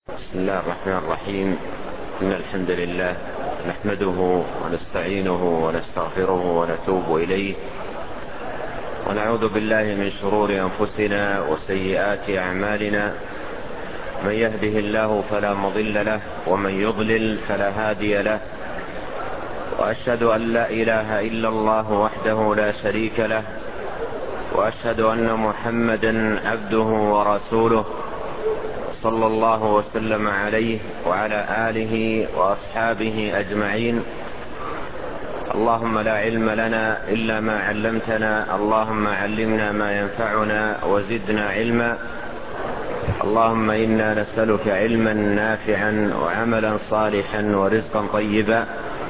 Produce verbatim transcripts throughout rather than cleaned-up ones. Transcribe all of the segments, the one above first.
بسم الله الرحمن الرحيم. إن الحمد لله نحمده ونستعينه ونستغفره ونتوب إليه، ونعوذ بالله من شرور أنفسنا وسيئات أعمالنا. من يهده الله فلا مضل له، ومن يضلل فلا هادي له. وأشهد أن لا إله إلا الله وحده لا شريك له، وأشهد أن محمدا عبده ورسوله صلى الله وسلم عليه وعلى آله وأصحابه أجمعين. اللهم لا علم لنا إلا ما علمتنا، اللهم علمنا ما ينفعنا وزدنا علما. اللهم إنا نسألك علما نافعا وعملا صالحا ورزقا طيبا.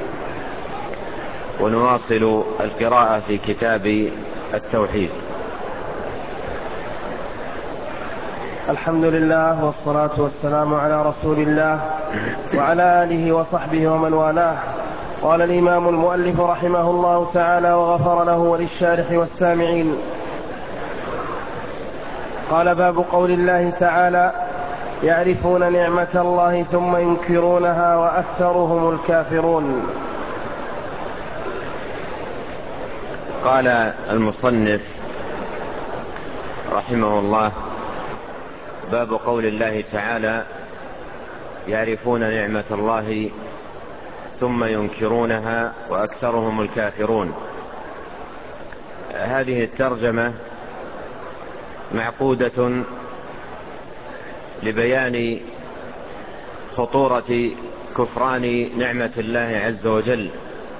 ونواصل القراءة في كتاب التوحيد. الحمد لله والصلاة والسلام على رسول الله وعلى آله وصحبه ومن والاه. قال الإمام المؤلف رحمه الله تعالى وغفر له وللشارح والسامعين. قال: باب قول الله تعالى: يعرفون نعمة الله ثم ينكرونها وأكثرهم الكافرون. قال المصنف رحمه الله: باب قول الله تعالى: يعرفون نعمة الله ثم ينكرونها وأكثرهم الكافرون. هذه الترجمة معقودة لبيان خطورة كفران نعمة الله عز وجل،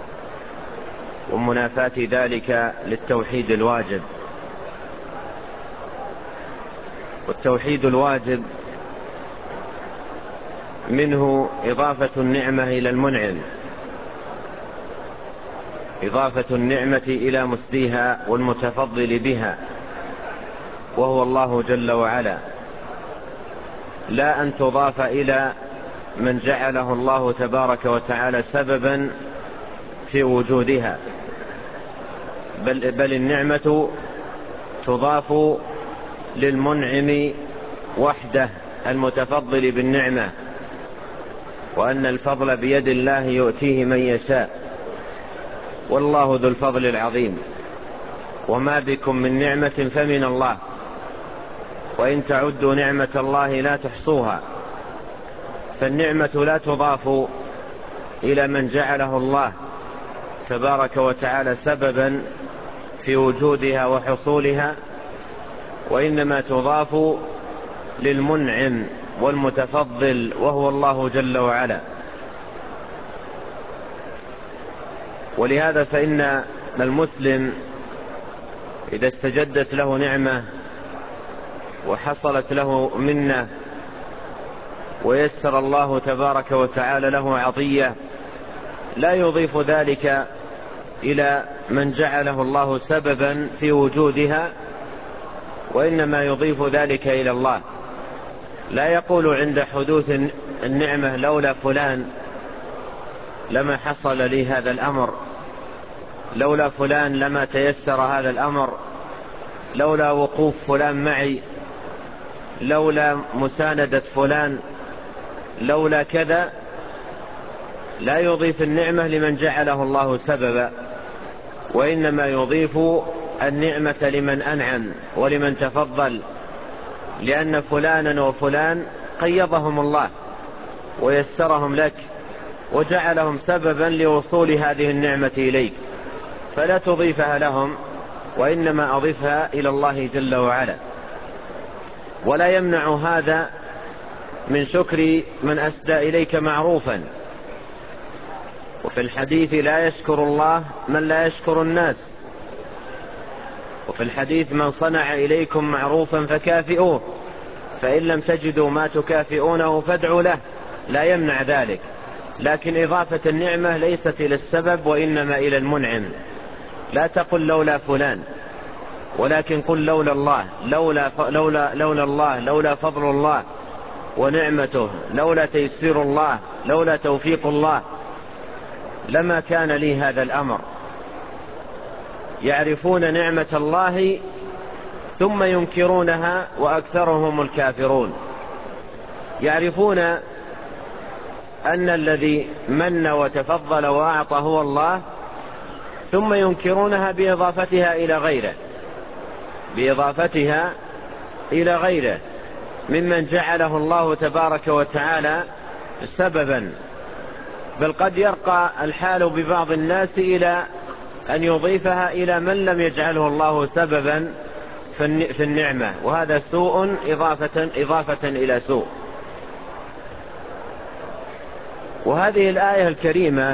ومنافاة ذلك للتوحيد الواجب. والتوحيد الواجب منه إضافة النعمة إلى المنعم، إضافة النعمة إلى مسديها والمتفضل بها، وهو الله جل وعلا، لا أن تضاف إلى من جعله الله تبارك وتعالى سببا في وجودها، بل, بل النعمة تضاف للمنعم وحده المتفضل بالنعمة، وأن الفضل بيد الله يؤتيه من يشاء، والله ذو الفضل العظيم. وما بكم من نعمة فمن الله، وإن تعدوا نعمة الله لا تحصوها. فالنعمة لا تضاف إلى من جعله الله تبارك وتعالى سببا في وجودها وحصولها، وإنما تضاف للمنعم والمتفضل، وهو الله جل وعلا. ولهذا فإن المسلم إذا استجدت له نعمة وحصلت له منة ويسر الله تبارك وتعالى له عطية، لا يضيف ذلك إلى من جعله الله سببا في وجودها، وإنما يضيف ذلك إلى الله. لا يقول عند حدوث النعمة: لولا فلان لما حصل لي هذا الأمر، لولا فلان لما تيسر هذا الأمر، لولا وقوف فلان معي، لولا مساندة فلان، لولا كذا. لا يضيف النعمة لمن جعله الله سببا، وإنما يضيف النعمة لمن أنعم ولمن تفضل، لأن فلانا وفلان قيضهم الله ويسرهم لك وجعلهم سببا لوصول هذه النعمة إليك، فلا تضيفها لهم، وإنما أضيفها إلى الله جل وعلا. ولا يمنع هذا من شكر من أسدى إليك معروفا. وفي الحديث: لا يشكر الله من لا يشكر الناس. وفي الحديث: من صنع إليكم معروفا فكافئوه، فإن لم تجدوا ما تكافئونه فادعوا له. لا يمنع ذلك، لكن إضافة النعمة ليست إلى السبب وإنما إلى المنعم. لا تقل لولا فلان، ولكن قل لولا الله، لولا, لولا, لولا الله، لولا فضل الله ونعمته، لولا تيسير الله، لولا توفيق الله، لما كان لي هذا الأمر. يعرفون نعمة الله ثم ينكرونها وأكثرهم الكافرون. يعرفون أن الذي من وتفضل وأعطى هو الله، ثم ينكرونها بإضافتها إلى غيره بإضافتها إلى غيره ممن جعله الله تبارك وتعالى سببا. بل قد يرقى الحال ببعض الناس إلى أن يضيفها إلى من لم يجعله الله سببا في النعمة، وهذا سوء إضافة, إضافة إلى سوء. وهذه الآية الكريمة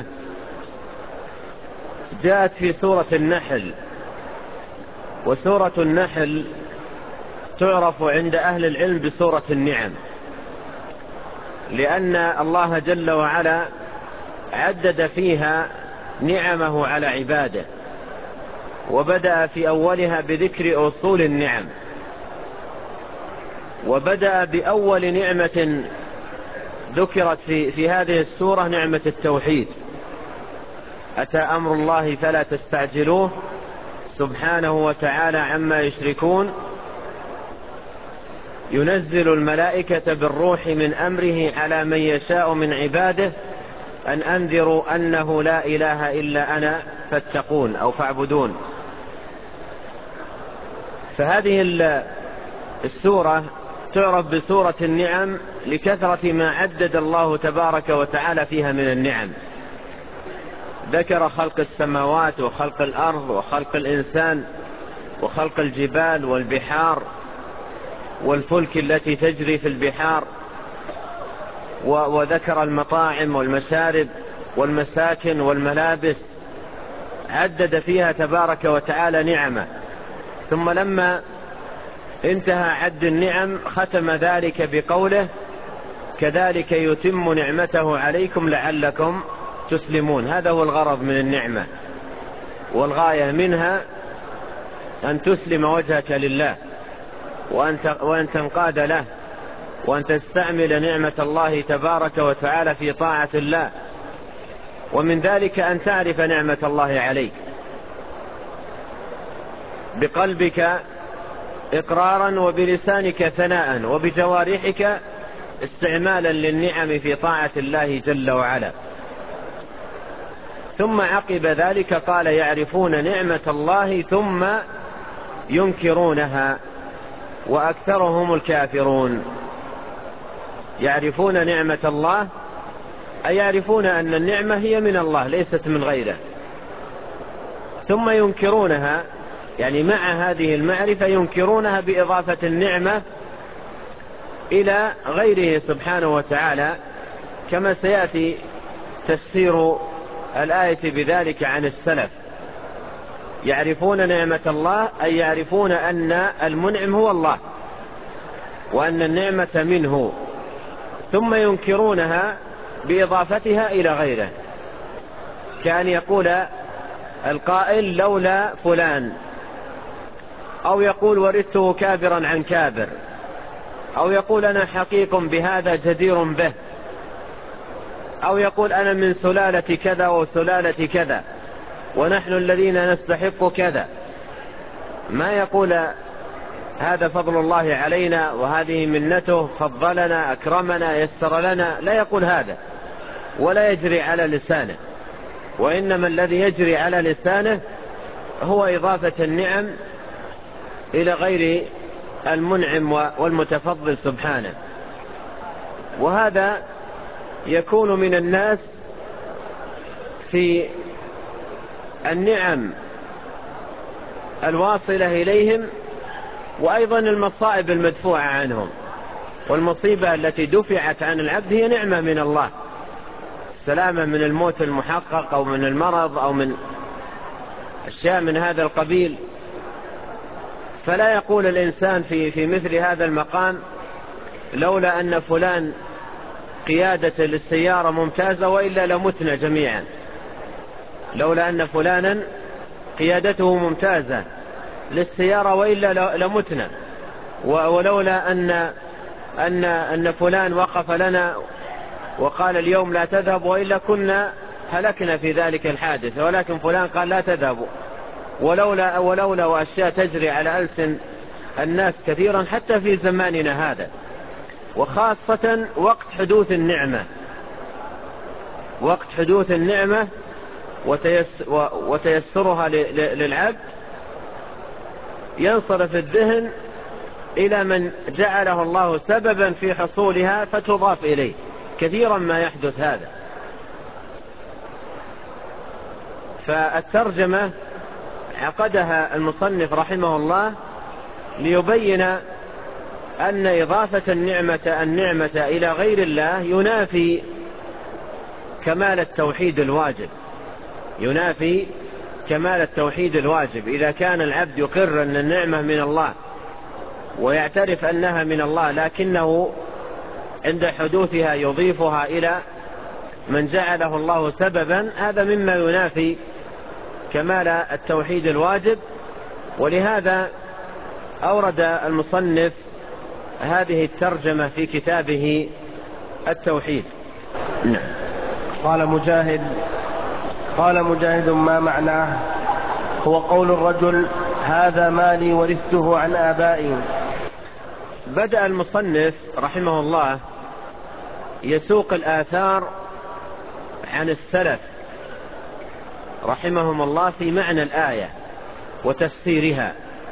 جاءت في سورة النحل، وسورة النحل تعرف عند أهل العلم بسورة النعم، لأن الله جل وعلا عدد فيها نعمه على عباده، وبدأ في أولها بذكر أصول النعم، وبدأ بأول نعمة ذكرت في, في هذه السورة نعمة التوحيد. أتى أمر الله فلا تستعجلوه سبحانه وتعالى عما يشركون، ينزل الملائكة بالروح من أمره على من يشاء من عباده أن أنذروا أنه لا إله إلا أنا فاتقون أو فاعبدون. فهذه السورة تعرف بسورة النعم لكثرة ما عدد الله تبارك وتعالى فيها من النعم. ذكر خلق السماوات وخلق الأرض وخلق الإنسان وخلق الجبال والبحار والفلك التي تجري في البحار، وذكر المطاعم والمشارب والمساكن والملابس، عدد فيها تبارك وتعالى نعمه. ثم لما انتهى عد النعم ختم ذلك بقوله كذلك يتم نعمته عليكم لعلكم تسلمون. هذا هو الغرض من النعمة، والغاية منها أن تسلم وجهك لله، وأن تنقاد له، وأن تستعمل نعمة الله تبارك وتعالى في طاعة الله. ومن ذلك أن تعرف نعمة الله عليك بقلبك إقرارا، وبلسانك ثناء، وبجوارحك استعمالا للنعم في طاعة الله جل وعلا. ثم عقب ذلك قال يعرفون نعمة الله ثم ينكرونها وأكثرهم الكافرون. يعرفون نعمة الله أي يعرفون أن النعمة هي من الله ليست من غيره، ثم ينكرونها، يعني مع هذه المعرفة ينكرونها بإضافة النعمة إلى غيره سبحانه وتعالى، كما سيأتي تفسير الآية بذلك عن السلف. يعرفون نعمة الله أي يعرفون أن المنعم هو الله وأن النعمة منه، ثم ينكرونها بإضافتها إلى غيره، كأن يقول القائل لولا فلان، أو يقول ورثته كابرا عن كابر، أو يقول أنا حقيق بهذا جدير به، أو يقول أنا من سلالة كذا وسلالة كذا ونحن الذين نستحق كذا. ما يقول هذا فضل الله علينا وهذه منته، فضلنا أكرمنا يسر لنا، لا يقول هذا ولا يجري على لسانه، وإنما الذي يجري على لسانه هو إضافة النعم إلى غير المنعم والمتفضل سبحانه. وهذا يكون من الناس في النعم الواصلة إليهم، وأيضا المصائب المدفوعة عنهم. والمصيبة التي دفعت عن العبد هي نعمة من الله، السلامة من الموت المحقق أو من المرض أو من أشياء من هذا القبيل. فلا يقول الإنسان في, في مثل هذا المقام لولا أن فلان قيادة للسيارة ممتازة وإلا لمتنا جميعا، لولا أن فلانا قيادته ممتازة للسيارة وإلا لمتنا، ولولا أن, أن, أن فلان وقف لنا وقال اليوم لا تذهب وإلا كنا هلكنا في ذلك الحادث، ولكن فلان قال لا تذهبوا، ولولا ولولا وأشياء تجري على ألسن الناس كثيرا حتى في زماننا هذا. وخاصة وقت حدوث النعمة، وقت حدوث النعمة وتيسرها للعبد، ينصرف الذهن إلى من جعله الله سببا في حصولها فتضاف إليه. كثيرا ما يحدث هذا. فالترجمة عقدها المصنف رحمه الله ليبين أن إضافة النعمة النعمة إلى غير الله ينافي كمال التوحيد الواجب، ينافي كمال التوحيد الواجب. إذا كان العبد يقر أن النعمة من الله ويعترف أنها من الله، لكنه عند حدوثها يضيفها إلى من جعله الله سببا، هذا مما ينافي كمال التوحيد الواجب. ولهذا أورد المصنف هذه الترجمة في كتابه التوحيد. قال مجاهد قال مجاهد ما معناه؟ هو قول الرجل هذا مالي ورثته عن آبائي. بدأ المصنف رحمه الله يسوق الآثار عن السلف رحمهم الله في معنى الآية وتفسيرها،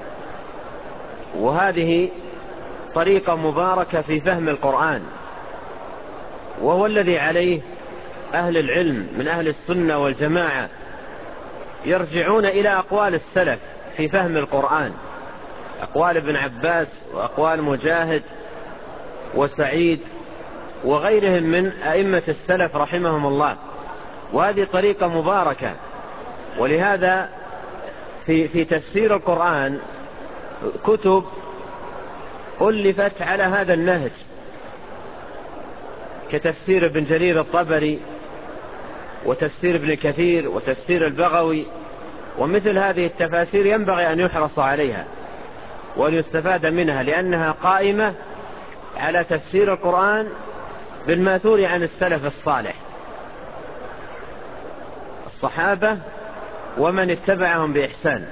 وهذه طريقة مباركة في فهم القرآن، وهو الذي عليه أهل العلم من أهل السنة والجماعة، يرجعون إلى أقوال السلف في فهم القرآن، أقوال ابن عباس وأقوال مجاهد وسعيد وغيرهم من أئمة السلف رحمهم الله، وهذه طريقة مباركة. ولهذا في, في تفسير القرآن كتب ألفت على هذا النهج، كتفسير ابن جرير الطبري وتفسير ابن كثير وتفسير البغوي، ومثل هذه التفاسير ينبغي أن يحرص عليها وأن يستفاد منها، لأنها قائمة على تفسير القرآن بالماثور عن السلف الصالح الصحابة ومن اتبعهم بإحسان.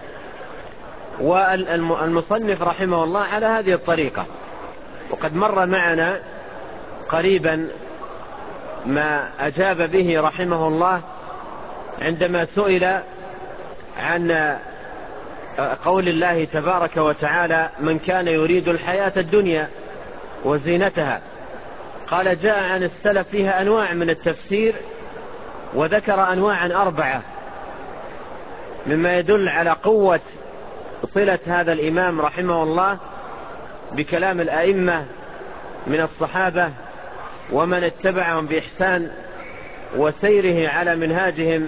والمصنف رحمه الله على هذه الطريقة، وقد مر معنا قريبا ما أجاب به رحمه الله عندما سئل عن قول الله تبارك وتعالى من كان يريد الحياة الدنيا وزينتها، قال جاء عن السلف فيها أنواع من التفسير، وذكر أنواعا أربعة، مما يدل على قوة صلة هذا الإمام رحمه الله بكلام الأئمة من الصحابة ومن اتبعهم بإحسان، وسيره على منهاجهم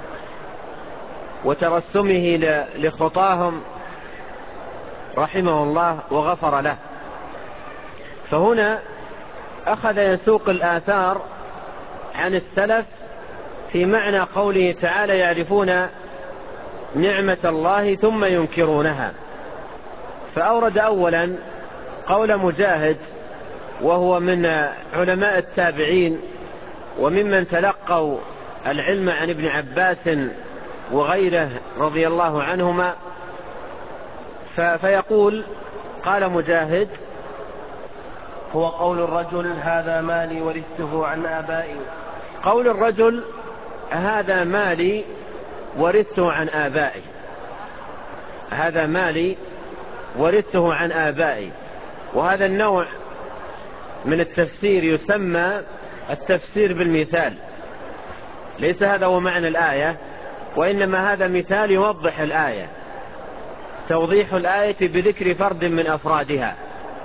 وترسمه لخطاهم رحمه الله وغفر له. فهنا أخذ يسوق الآثار عن السلف في معنى قوله تعالى يعرفون نعمة الله ثم ينكرونها. فأورد أولا قول مجاهد، وهو من علماء التابعين وممن تلقوا العلم عن ابن عباس وغيره رضي الله عنهما. فيقول قال مجاهد هو قول الرجل هذا مالي ورثته عن آبائي. قول الرجل هذا مالي ورثته عن آبائي، هذا مالي ورثته عن آبائي. وهذا النوع من التفسير يسمى التفسير بالمثال، ليس هذا هو معنى الآية، وإنما هذا مثال يوضح الآية، توضيح الآية بذكر فرد من أفرادها،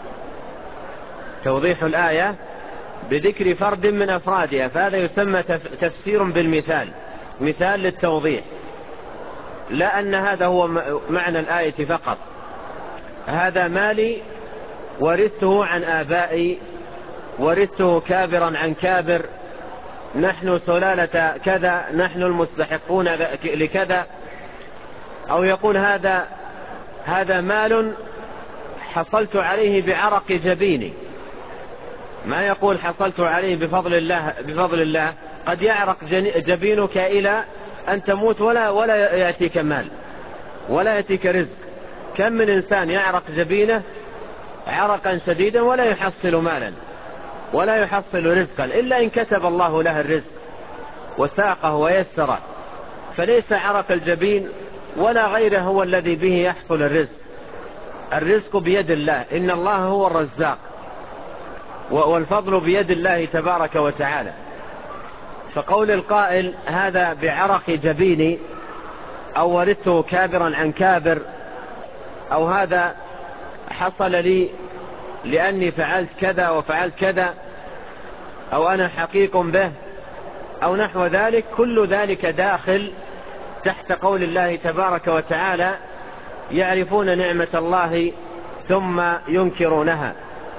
توضيح الآية بذكر فرد من أفرادها، فهذا يسمى تفسير بالمثال، مثال للتوضيح، لا أن هذا هو معنى الآية فقط. هذا مالي ورثته عن آبائي، ورثته كابرا عن كابر، نحن سلالة كذا، نحن المستحقون لكذا. أو يقول هذا هذا مال حصلت عليه بعرق جبيني، ما يقول حصلت عليه بفضل الله بفضل الله. قد يعرق جبينك إلى أن تموت ولا ولا يأتيك مال ولا يأتيك رزق. كم من إنسان يعرق جبينه عرقا شديدا ولا يحصل مالا، ولا يحصل رزقا إلا إن كتب الله له الرزق وساقه ويسره، فليس عرق الجبين ولا غيره هو الذي به يحصل الرزق. الرزق بيد الله، إن الله هو الرزاق، والفضل بيد الله تبارك وتعالى. فقول القائل هذا بعرق جبيني، أو ورثته كابرا عن كابر، أو هذا حصل لي لأني فعلت كذا وفعلت كذا، أو أنا حقيق به، أو نحو ذلك، كل ذلك داخل تحت قول الله تبارك وتعالى يعرفون نعمة الله ثم ينكرونها.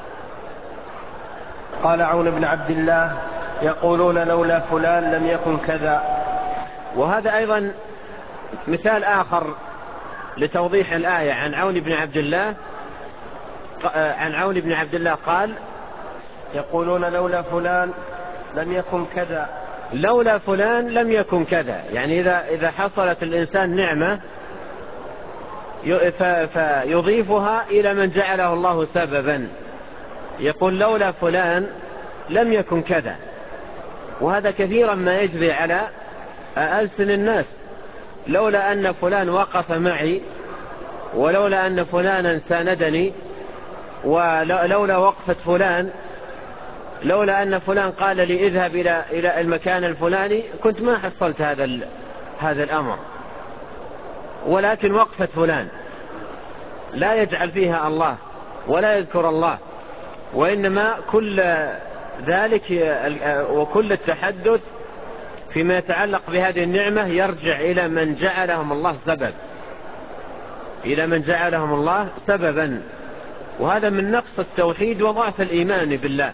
قال عون بن عبد الله يقولون لولا فلان لم يكن كذا. وهذا أيضا مثال آخر لتوضيح الآية. عن عون بن عبد الله عن عون بن عبد الله قال يقولون لولا فلان لم يكن كذا. لولا فلان لم يكن كذا، يعني إذا إذا حصلت الإنسان نعمة فيضيفها إلى من جعله الله سببا، يقول لولا فلان لم يكن كذا. وهذا كثيرا ما يجري على ألسن الناس، لولا أن فلان وقف معي، ولولا أن فلانا ساندني، ولولا وقفة فلان، لولا أن فلان قال لي اذهب إلى إلى المكان الفلاني كنت ما حصلت هذا هذا الأمر. ولكن وقفة فلان لا يجعل فيها الله ولا يذكر الله، وإنما كل ذلك وكل التحدث فيما يتعلق بهذه النعمة يرجع إلى من جعلهم الله سبب، إلى من جعلهم الله سببا. وهذا من نقص التوحيد وضعف الإيمان بالله.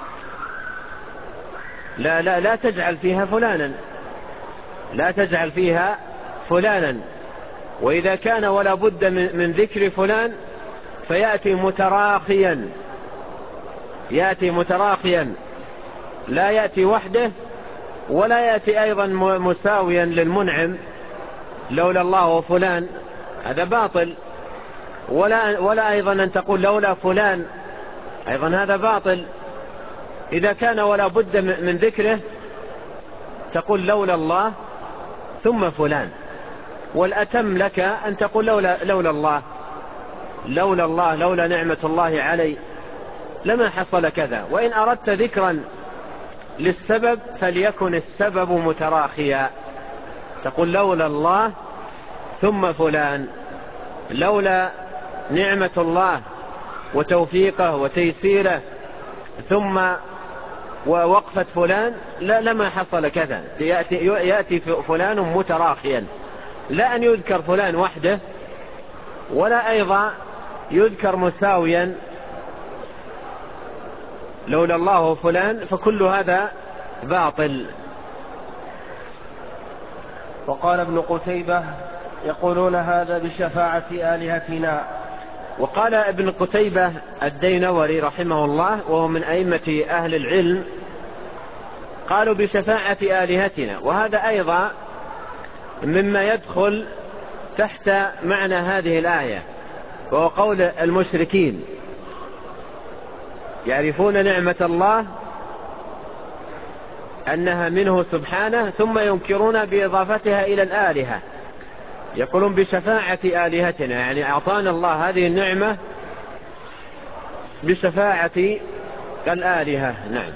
لا لا لا تجعل فيها فلانا، لا تجعل فيها فلانا. وإذا كان ولا بد من ذكر فلان فيأتي متراخيا، يأتي متراخيا، لا يأتي وحده، ولا يأتي أيضا مساويا للمنعم لولا الله وفلان، هذا باطل. ولا, ولا أيضا أن تقول لولا فلان، أيضا هذا باطل. إذا كان ولا بد من ذكره تقول لولا الله ثم فلان. والأتم لك أن تقول لولا, لولا الله لولا الله لولا نعمة الله علي لما حصل كذا. وإن أردت ذكرا للسبب فليكن السبب متراخيا، تقول لولا الله ثم فلان، لولا نعمة الله وتوفيقه وتيسيره ثم ووقفة فلان لا لما حصل كذا. يأتي, يأتي فلان متراخيا، لا أن يذكر فلان وحده، ولا أيضا يذكر مساويا لولا الله وفلان، فكل هذا باطل. وقال ابن قتيبة يقولون هذا بشفاعة آلهتنا. وقال ابن قتيبة الدينوري رحمه الله وهو من أئمة أهل العلم، قالوا بشفاعة آلهتنا. وهذا أيضا مما يدخل تحت معنى هذه الآية، وهو قول المشركين يعرفون نعمة الله أنها منه سبحانه ثم ينكرون بإضافتها إلى الآلهة. يقولون بشفاعة آلهتنا، يعني أعطانا الله هذه النعمة بشفاعة الآلهة. نعم.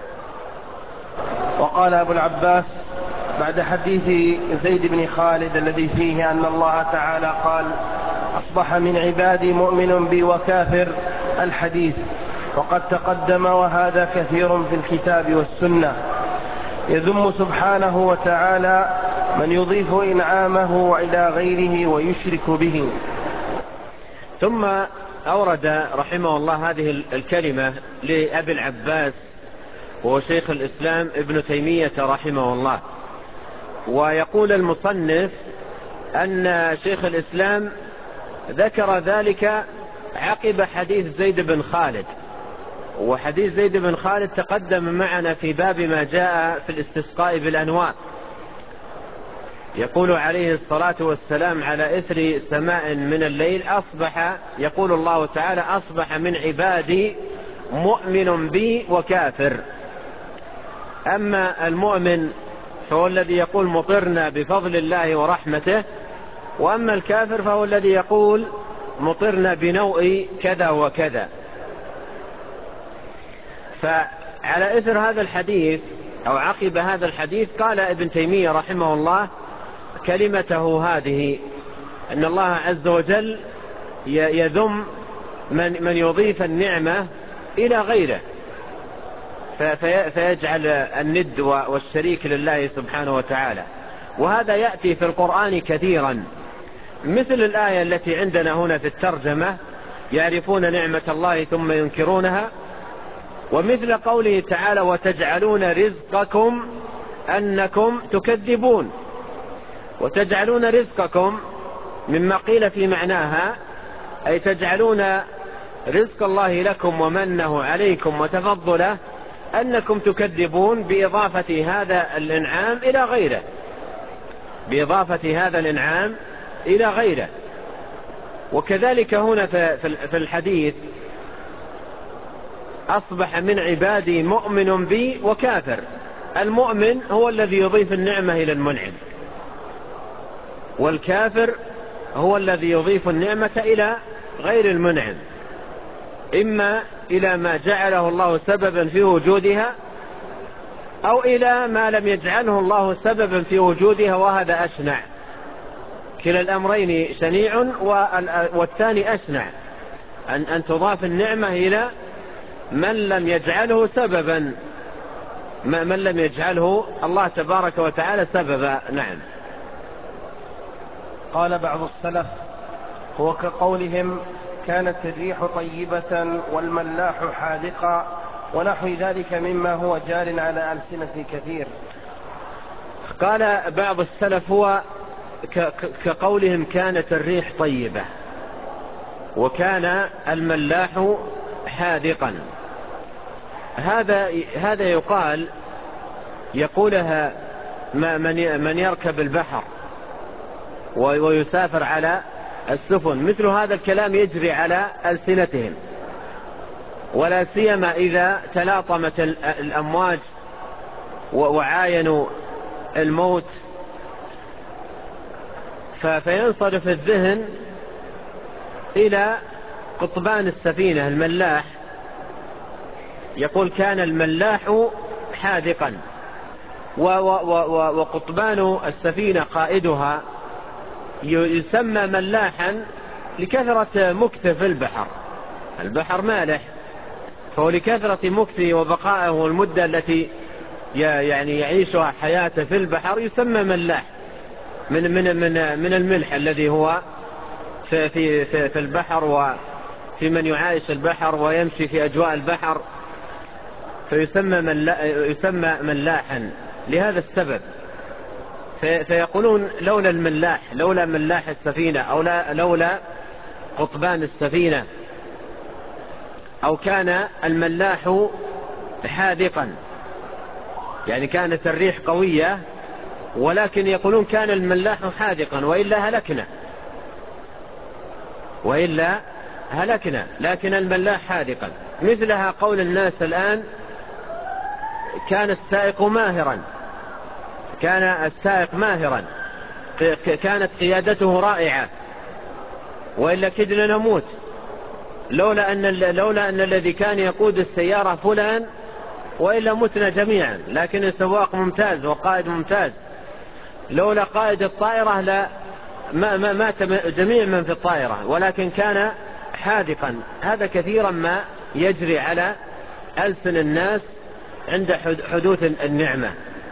وقال أبو العباس بعد حديث زيد بن خالد الذي فيه أن الله تعالى قال أصبح من عبادي مؤمن بي وكافر الحديث، وقد تقدم وهذا كثير في الكتاب والسنة، يذم سبحانه وتعالى من يضيف إنعامه إلى غيره ويشرك به. ثم أورد رحمه الله هذه الكلمة لأبي العباس وهو شيخ الإسلام ابن تيمية رحمه الله. ويقول المصنف أن شيخ الإسلام ذكر ذلك عقب حديث زيد بن خالد، وحديث زيد بن خالد تقدم معنا في باب ما جاء في الاستسقاء بالأنوار. يقول عليه الصلاة والسلام على إثر سماء من الليل أصبح، يقول الله تعالى أصبح من عبادي مؤمن بي وكافر. أما المؤمن فهو الذي يقول مطرنا بفضل الله ورحمته، وأما الكافر فهو الذي يقول مطرنا بنوء كذا وكذا. فعلى إثر هذا الحديث أو عقب هذا الحديث قال ابن تيمية رحمه الله كلمته هذه، أن الله عز وجل يذم من, من يضيف النعمة إلى غيره فيجعل الند والشريك لله سبحانه وتعالى. وهذا يأتي في القرآن كثيرا، مثل الآية التي عندنا هنا في الترجمة يعرفون نعمة الله ثم ينكرونها، ومثل قوله تعالى وتجعلون رزقكم أنكم تكذبون. وتجعلون رزقكم مما قيل في معناها أي تجعلون رزق الله لكم ومنه عليكم وتفضله أنكم تكذبون بإضافة هذا الإنعام إلى غيره، بإضافة هذا الإنعام إلى غيره. وكذلك هنا في الحديث أصبح من عبادي مؤمن بي وكافر. المؤمن هو الذي يضيف النعمة إلى المنعم، والكافر هو الذي يضيف النعمة إلى غير المنعم، إما إلى ما جعله الله سببا في وجودها أو إلى ما لم يجعله الله سببا في وجودها، وهذا أشنع. كلا الأمرين شنيع والثاني أشنع، أن, أن تضاف النعمة إلى من لم يجعله سببا، من لم يجعله الله تبارك وتعالى سببا. نعم. قال بعض السلف هو كقولهم كانت الريح طيبة والملاح حاذقا ونحو ذلك مما هو جار على ألسنة كثير. قال بعض السلف هو كقولهم كانت الريح طيبة وكان الملاح حاذقا. هذا هذا يقال يقولها من يركب البحر ويسافر على السفن، مثل هذا الكلام يجري على ألسنتهم، ولا سيما إذا تلاطمت الأمواج وعاينوا الموت، فينصرف الذهن إلى قطبان السفينة الملاح. يقول كان الملاح حاذقا، وقطبان السفينة قائدها يسمى ملاحا لكثرة مكثه في البحر. البحر مالح، فهو لكثرة مكثه وبقائه والمدة التي يعني يعيشها حياته في البحر يسمى ملاح من من من من الملح الذي هو في في في, في البحر، وفي من يعايش البحر ويمشي في أجواء البحر، فيسمى ملا يسمى ملاحا لهذا السبب. فيقولون لولا الملاح، لولا ملاح السفينة، أو لا لولا قطبان السفينة، أو كان الملاح حاذقا، يعني كانت الريح قوية ولكن يقولون كان الملاح حاذقا وإلا هلكنا، وإلا هلكنا، لكن الملاح حاذقا. مثلها قول الناس الآن كان السائق ماهرا، كان السائق ماهرا، كانت قيادته رائعة وإلا كدنا نموت، لولا أن, لولا أن الذي كان يقود السيارة فلان وإلا متنا جميعا. لكن السواق ممتاز وقائد ممتاز، لولا قائد الطائرة لا ما ما مات جميع من في الطائرة، ولكن كان حاذقا. هذا كثيرا ما يجري على ألسن الناس عند حدوث النعمة.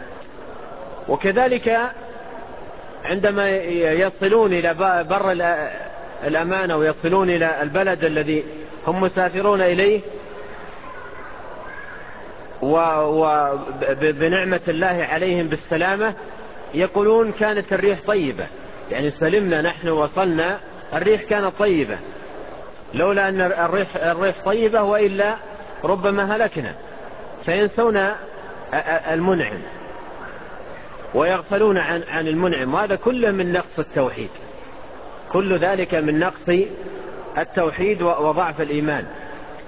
وكذلك عندما يصلون إلى بر الأمانة ويصلون إلى البلد الذي هم مسافرون إليه وبنعمة الله عليهم بالسلامة، يقولون كانت الريح طيبة، يعني سلمنا نحن وصلنا الريح كانت طيبة، لولا أن الريح, الريح طيبة وإلا ربما هلكنا. فينسون المنعم ويغفلون عن, عن المنعم، وهذا كله من نقص التوحيد، كل ذلك من نقص التوحيد وضعف الإيمان.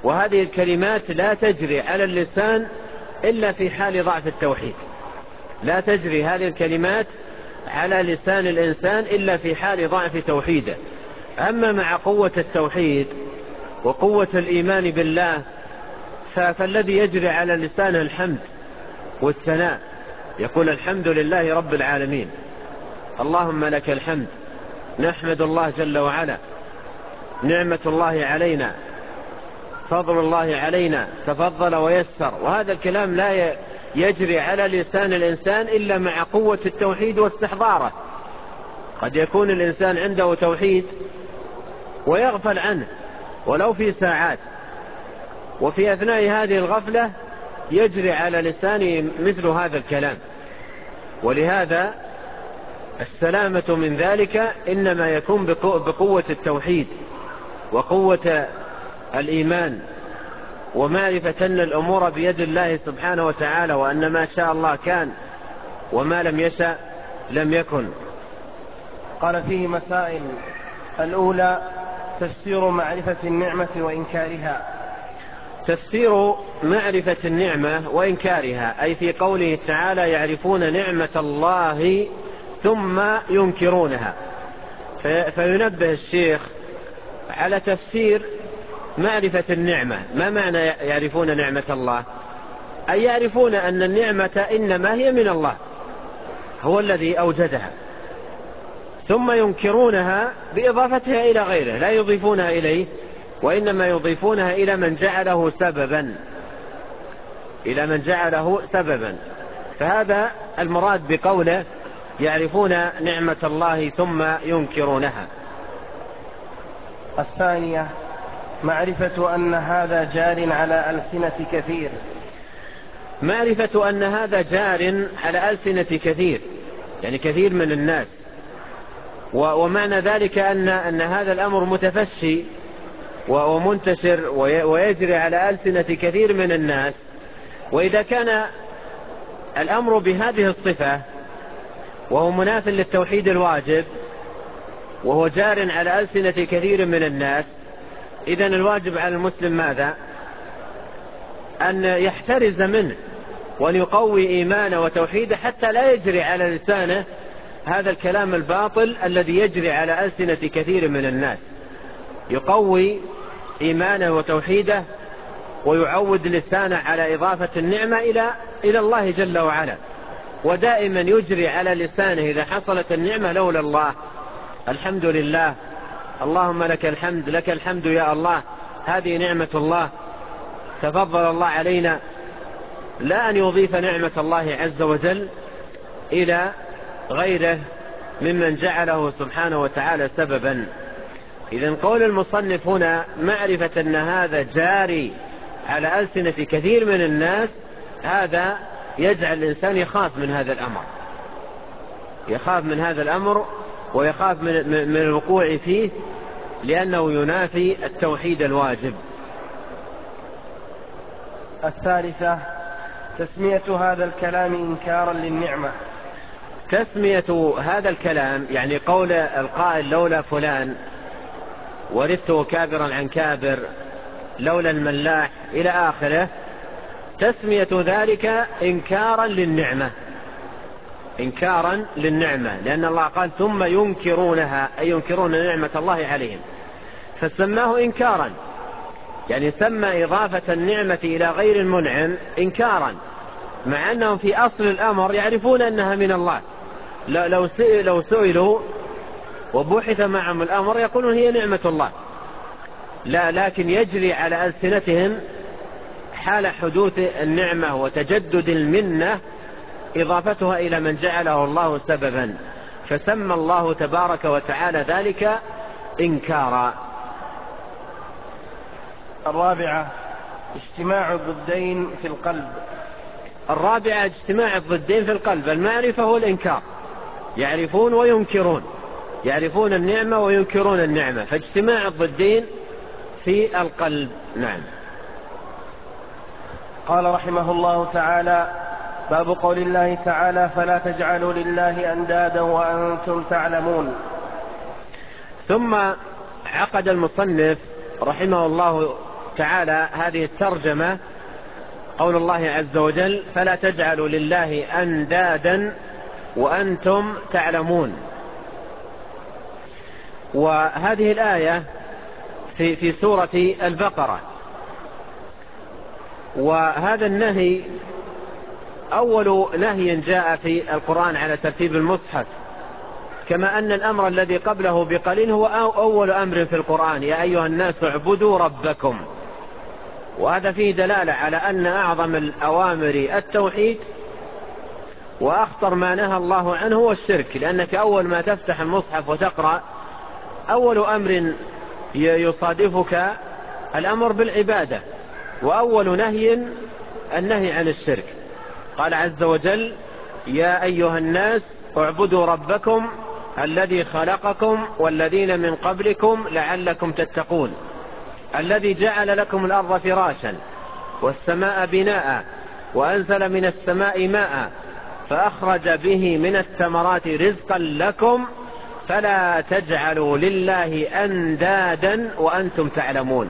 وهذه الكلمات لا تجري على اللسان إلا في حال ضعف التوحيد. لا تجري هذه الكلمات على لسان الإنسان إلا في حال ضعف توحيده. أما مع قوة التوحيد وقوة الإيمان بالله فالذي يجري على لسانه الحمد والثناء، يقول الحمد لله رب العالمين، اللهم لك الحمد، نحمد الله جل وعلا، نعمة الله علينا، فضل الله علينا، تفضل ويسر. وهذا الكلام لا يجري على لسان الإنسان إلا مع قوة التوحيد واستحضاره. قد يكون الإنسان عنده توحيد ويغفل عنه ولو في ساعات، وفي أثناء هذه الغفلة يجري على لسانه مثل هذا الكلام. ولهذا السلامة من ذلك إنما يكون بقوة التوحيد وقوة الإيمان، ومعرفة أن الأمور بيد الله سبحانه وتعالى، وأن ما شاء الله كان وما لم يشأ لم يكن. قال فيه مسائل. الأولى تفسير معرفة النعمة وإنكارها. تفسير معرفة النعمة وإنكارها، أي في قوله تعالى يعرفون نعمة الله ثم ينكرونها. فينبه الشيخ على تفسير معرفة النعمة. ما معنى يعرفون نعمة الله؟ أي يعرفون أن النعمة إنما هي من الله، هو الذي أوجدها، ثم ينكرونها بإضافتها إلى غيره، لا يضيفونها إليه وإنما يضيفونها إلى من جعله سببا إلى من جعله سببا فهذا المراد بقوله يعرفون نعمة الله ثم ينكرونها. الثانية معرفة أن هذا جار على ألسنة كثير. معرفة أن هذا جار على ألسنة كثير، يعني كثير من الناس، ومعنى ذلك أن, أن هذا الأمر متفشي ومنتشر ويجري على ألسنة كثير من الناس. وإذا كان الأمر بهذه الصفة وهو مناف للتوحيد الواجب وهو جار على ألسنة كثير من الناس، إذن الواجب على المسلم ماذا؟ أن يحترز منه وأن يقوي إيمانه وتوحيده حتى لا يجري على لسانه هذا الكلام الباطل الذي يجري على ألسنة كثير من الناس. يقوي إيمانه وتوحيده ويعود لسانه على إضافة النعمة إلى إلى الله جل وعلا، ودائما يجري على لسانه إذا حصلت النعمة لولا الله، الحمد لله، اللهم لك الحمد، لك الحمد يا الله، هذه نعمة الله، تفضل الله علينا. لا أن يضيف نعمة الله عز وجل إلى غيره ممن جعله سبحانه وتعالى سببا. إذن قول المصنف هنا معرفة أن هذا جاري على ألسنة كثير من الناس، هذا يجعل الإنسان يخاف من هذا الأمر، يخاف من هذا الأمر ويخاف من, من الوقوع فيه، لأنه ينافي التوحيد الواجب. الثالثة تسمية هذا الكلام إنكارا للنعمة. تسمية هذا الكلام يعني قول القائل لولا فلان ورثته كابرا عن كابر، لولا الملاح إلى آخره، تسمية ذلك إنكارا للنعمة، إنكارا للنعمة، لأن الله قال ثم ينكرونها، أي ينكرون نعمة الله عليهم، فسماه إنكارا، يعني سمى إضافة النعمة إلى غير المنعم إنكارا، مع أنهم في أصل الأمر يعرفون أنها من الله. لو سئلوا وبحث معهم الأمر يقولون هي نعمة الله، لا، لكن يجري على ألسنتهم حال حدوث النعمة وتجدد المنة إضافتها إلى من جعله الله سببا، فسمى الله تبارك وتعالى ذلك إنكارا. الرابعة اجتماع الضدين في القلب. الرابعة اجتماع الضدين في القلب. المعرفة هو الإنكار، يعرفون وينكرون، يعرفون النعمة وينكرون النعمة، فاجتماع الضدين في القلب. نعم. قال رحمه الله تعالى: باب قول الله تعالى: فلا تجعلوا لله أندادا وأنتم تعلمون. ثم عقد المصنف رحمه الله تعالى هذه الترجمة قول الله عز وجل: فلا تجعلوا لله أندادا وأنتم تعلمون. وهذه الآية في في سورة البقرة. وهذا النهي أول نهي جاء في القرآن على ترتيب المصحف، كما أن الأمر الذي قبله بقليل هو أول أمر في القرآن: يا أيها الناس اعبدوا ربكم. وهذا فيه دلالة على أن أعظم الأوامر التوحيد، وأخطر ما نهى الله عنه هو الشرك، لأنك أول ما تفتح المصحف وتقرأ أول أمر يصادفك الأمر بالعبادة، وأول نهي النهي عن الشرك. قال عز وجل: يا أيها الناس اعبدوا ربكم الذي خلقكم والذين من قبلكم لعلكم تتقون، الذي جعل لكم الأرض فراشا والسماء بناء وأنزل من السماء ماء فأخرج به من الثمرات رزقا لكم فلا تجعلوا لله أندادا وأنتم تعلمون.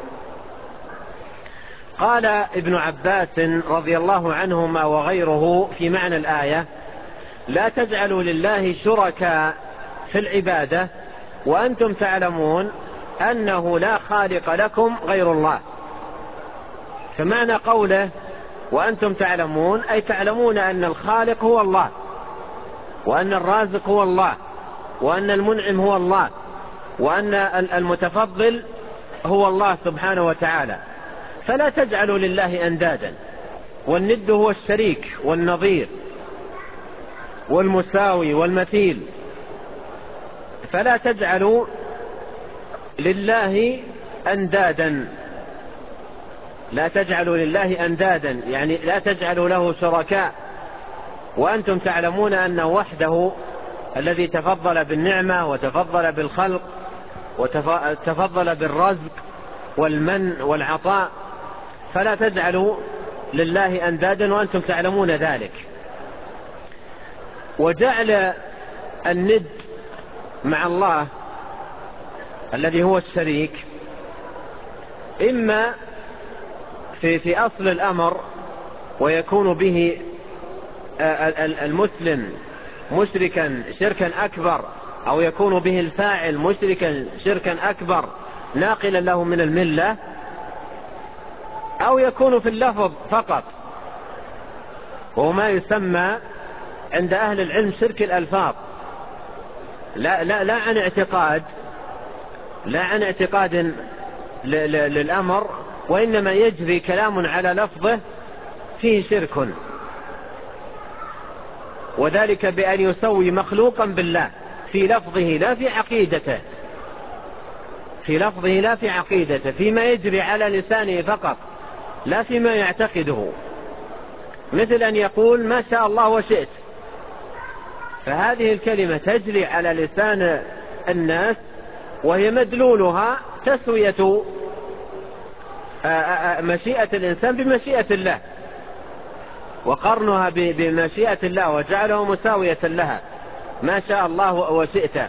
قال ابن عباس رضي الله عنهما وغيره في معنى الآية: لا تجعلوا لله شركاء في العبادة وأنتم تعلمون أنه لا خالق لكم غير الله. فمعنى قوله وأنتم تعلمون أي تعلمون أن الخالق هو الله، وأن الرازق هو الله، وأن المنعم هو الله، وأن المتفضل هو الله سبحانه وتعالى. فلا تجعلوا لله أندادا، والند هو الشريك والنظير والمساوي والمثيل. فلا تجعلوا لله أندادا، لا تجعلوا لله أندادا يعني لا تجعلوا له شركاء، وأنتم تعلمون أنه وحده الذي تفضل بالنعمة وتفضل بالخلق وتفضل بالرزق والمن والعطاء. فلا تجعلوا لله أندادا وأنتم تعلمون ذلك. وجعل الند مع الله الذي هو الشريك إما في, في أصل الأمر ويكون به المسلم مشركا شركا أكبر، أو يكون به الفاعل مشركا شركا أكبر ناقلا له من الملة، أو يكون في اللفظ فقط، وهو ما يسمى عند أهل العلم شرك الألفاظ، لا, لا, لا عن اعتقاد لا عن اعتقاد للأمر، وإنما يجري كلام على لفظه فيه شرك، وذلك بأن يسوي مخلوقا بالله في لفظه لا في عقيدته، في لفظه لا في عقيدته، فيما يجري على لسانه فقط لا فيما يعتقده، مثل أن يقول ما شاء الله وشئت. فهذه الكلمة تجري على لسان الناس وهي مدلولها تسوية مشيئة الإنسان بمشيئة الله، وقرنها بمشيئة الله وجعله مساوية لها، ما شاء الله وشئت.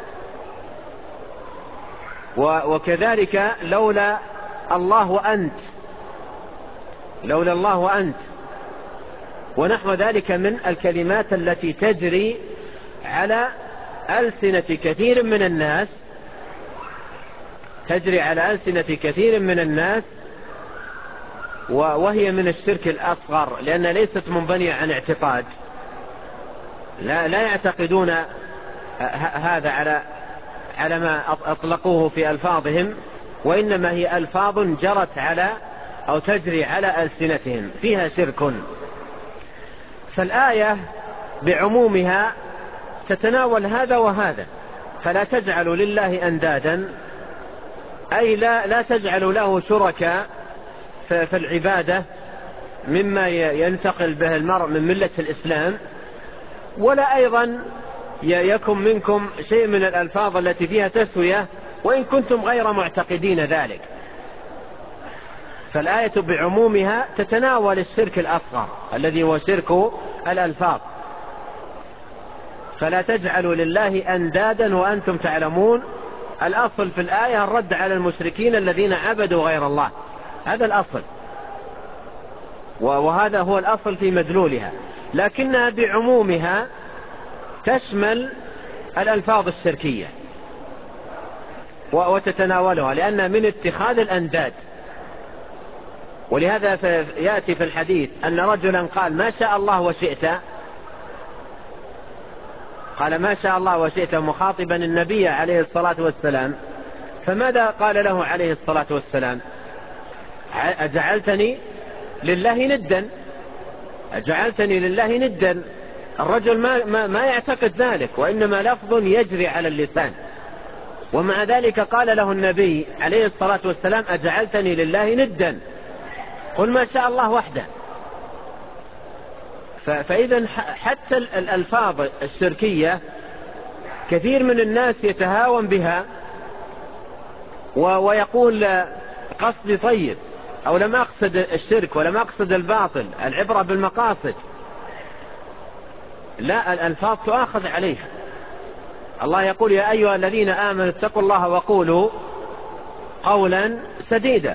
وكذلك لولا الله وأنت، لولا الله وأنت، ونحو ذلك من الكلمات التي تجري على ألسنة كثير من الناس تجري على ألسنة كثير من الناس وهي من الشرك الأصغر، لأن ليست منبنية عن اعتقاد، لا, لا يعتقدون هذا على على ما أطلقوه في ألفاظهم، وإنما هي ألفاظ جرت على أو تجري على ألسنتهم فيها شرك. فالآية بعمومها تتناول هذا وهذا. فلا تجعلوا لله أندادا أي لا, لا تجعلوا له شركاء في العبادة مما ينتقل به المرء من ملة الإسلام، ولا أيضا يكن منكم شيء من الألفاظ التي فيها تسوية وإن كنتم غير معتقدين ذلك. فالآية بعمومها تتناول الشرك الأصغر الذي هو شرك الألفاظ. فلا تجعلوا لله أندادا وأنتم تعلمون. الأصل في الآية الرد على المشركين الذين عبدوا غير الله، هذا الأصل، وهذا هو الأصل في مدلولها، لكنها بعمومها تشمل الألفاظ الشركية وتتناولها، لأنها من اتخاذ الأنداد. ولهذا يأتي في الحديث أن رجلا قال ما شاء الله وشئت، قال ما شاء الله وشئت مخاطبا النبي عليه الصلاة والسلام، فماذا قال له عليه الصلاة والسلام؟ أجعلتني لله ندا، أجعلتني لله ندا. الرجل ما, ما, ما يعتقد ذلك، وإنما لفظ يجري على اللسان، ومع ذلك قال له النبي عليه الصلاة والسلام أجعلتني لله ندا، قل ما شاء الله وحده. فإذا حتى الألفاظ الشركية كثير من الناس يتهاون بها ويقول قصدي طيب، أو لم أقصد الشرك ولم أقصد الباطل، العبرة بالمقاصد. لا، الألفاظ تؤاخذ عليها. الله يقول يا أيها الذين آمنوا اتقوا الله وقولوا قولا سديدا،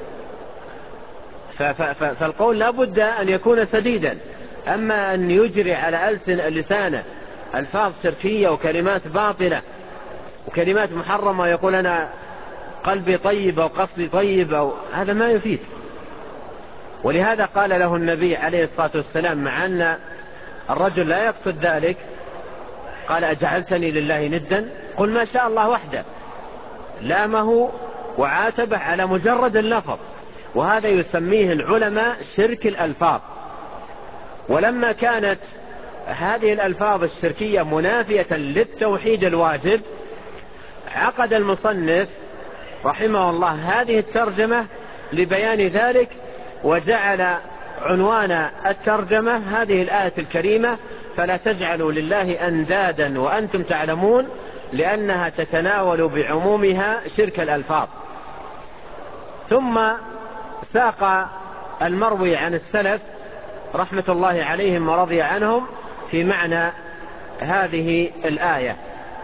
فالقول لا بد أن يكون سديدا. أما أن يجري على ألسن لسانه ألفاظ شركية وكلمات باطلة وكلمات محرمة ويقول أنا قلبي طيب أو قصدي طيب، أو هذا ما يفيد. ولهذا قال له النبي عليه الصلاة والسلام مع أن الرجل لا يقصد ذلك، قال أجعلتني لله ندا، قل ما شاء الله وحده. لامه وعاتبه على مجرد اللفظ، وهذا يسميه العلماء شرك الألفاظ. ولما كانت هذه الألفاظ الشركية منافية للتوحيد الواجب، عقد المصنف رحمه الله هذه الترجمة لبيان ذلك، وجعل عنوان الترجمة هذه الآية الكريمة فلا تجعلوا لله أندادا وأنتم تعلمون، لأنها تتناول بعمومها شرك الألفاظ. ثم ساق المروي عن السلف رحمة الله عليهم ورضي عنهم في معنى هذه الآية.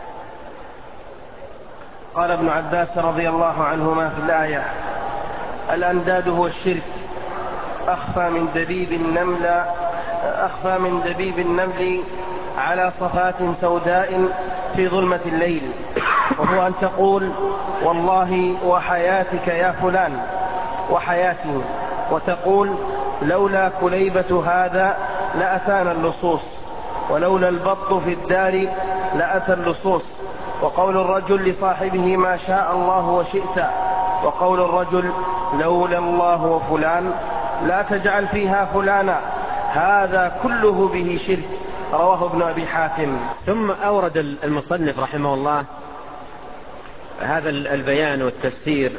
قال ابن عباس رضي الله عنهما في الآية: الأنداد هو الشرك، أخفى من دبيب النمل أخفى من دبيب النمل على صفات سوداء في ظلمة الليل، وهو أن تقول والله وحياتك يا فلان وحياتي، وتقول لولا كليبة هذا لأتانا اللصوص، ولولا البط في الدار لأتى اللصوص، وقول الرجل لصاحبه ما شاء الله وشئت، وقول الرجل لولا الله وفلان لا تجعل فيها فلانا، هذا كله به شرك. رواه ابن أبي حاتم. ثم أورد المصنف رحمه الله هذا البيان والتفسير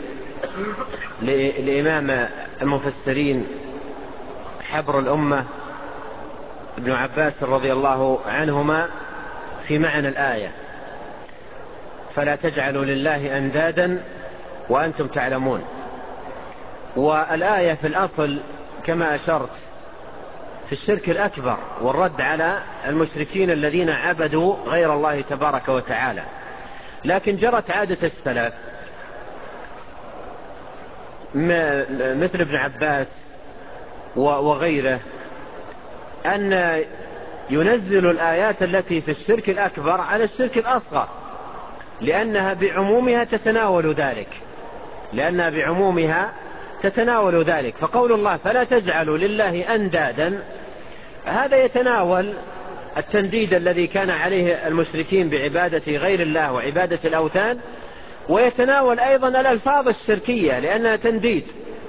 لإمام المفسرين حبر الأمة ابن عباس رضي الله عنهما في معنى الآية فلا تجعلوا لله أندادا وأنتم تعلمون. والآية في الأصل كما أشرت في الشرك الأكبر والرد على المشركين الذين عبدوا غير الله تبارك وتعالى. لكن جرت عادة السلف مثل ابن عباس وغيره أن ينزل الآيات التي في الشرك الأكبر على الشرك الأصغر، لأنها بعمومها تتناول ذلك لأنها بعمومها تتناول ذلك فقول الله فلا تجعلوا لله أندادا هذا يتناول التنديد الذي كان عليه المشركين بعبادة غير الله وعبادة الأوثان، ويتناول أيضا الألفاظ الشركية لأنها تنديد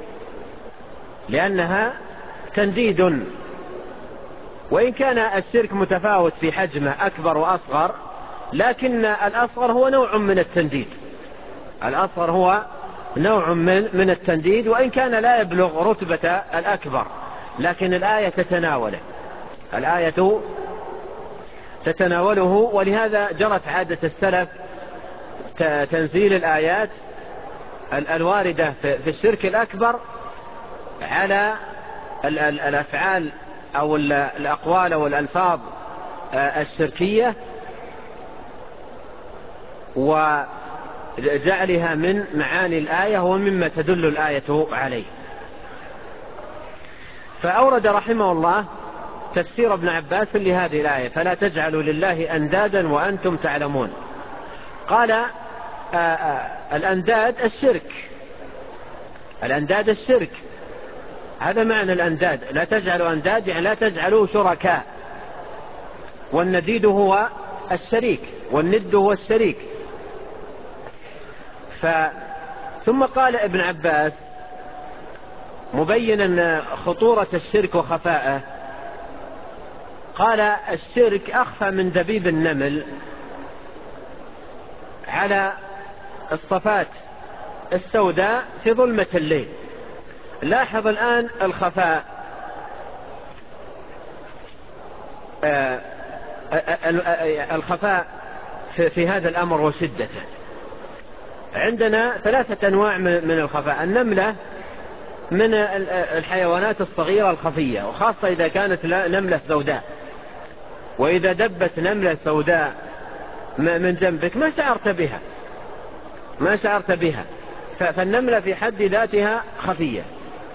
لأنها تنديد وإن كان الشرك متفاوت في حجمه أكبر وأصغر، لكن الأصغر هو نوع من التنديد الأصغر هو نوع من, من التنديد وإن كان لا يبلغ رتبة الأكبر، لكن الآية تتناوله الآية تتناوله ولهذا جرت عادة السلف تنزيل الآيات الواردة في الشرك الأكبر على الأفعال أو الأقوال والألفاظ الشركية وجعلها من معاني الآية ومما تدل الآية عليه. فأورد رحمه الله تفسير ابن عباس لهذه الآية: فلا تجعلوا لله أندادا وأنتم تعلمون. قال آآ آآ الأنداد الشرك، الأنداد الشرك، هذا معنى الأنداد. لا تجعلوا أنداد يعني لا تجعلوا شركاء، والنديد هو الشريك والند هو الشريك. ف... ثم قال ابن عباس مبينا خطورة الشرك وخفاءه، قال: الشرك أخفى من دبيب النمل على الصفات السوداء في ظلمة الليل. لاحظ الآن الخفاء. الخفاء في هذا الأمر وشدته. عندنا ثلاثة أنواع من الخفاء. النملة من الحيوانات الصغيرة الخفية، وخاصة إذا كانت نملة سوداء، وإذا دبت نملة سوداء من جنبك ما شعرت بها ما شعرت بها فالنملة في حد ذاتها خفية،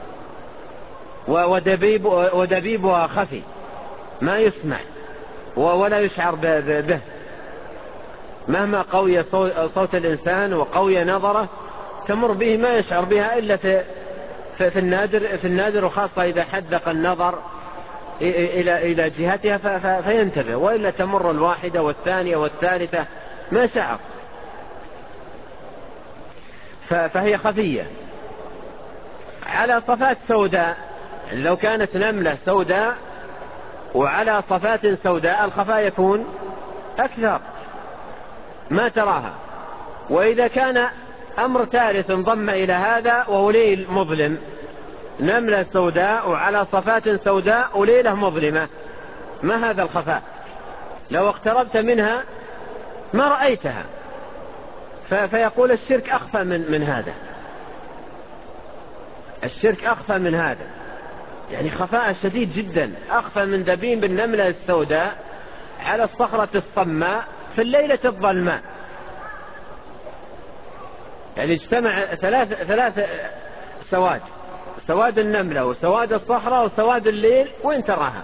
ودبيب ودبيبها خفي ما يسمع ولا يشعر به، مهما قوي صوت الإنسان وقوي نظره تمر به ما يشعر بها إلا في في النادر في النادر وخاصة إذا حدق النظر إلى إلى جهتها فينتبه، وإلا تمر الواحدة والثانية والثالثة ما شعر. فهي خفية على صفات سوداء. لو كانت نملة سوداء وعلى صفات سوداء الخفاء يكون أكثر، ما تراها. وإذا كان أمر ثالث انضم إلى هذا وهو ليل مظلم، نملة سوداء وعلى صفات سوداء وليلة مظلمة، ما هذا الخفاء؟ لو اقتربت منها ما رأيتها. فيقول الشرك أخفى من, من هذا الشرك أخفى من هذا يعني خفاء شديد جدا، أخفى من دبيب النملة السوداء على الصخرة الصماء في الليلة الظلماء. يعني اجتمع ثلاث ثلاث سواد: سواد النملة وسواد الصخرة وسواد الليل، وين تراها؟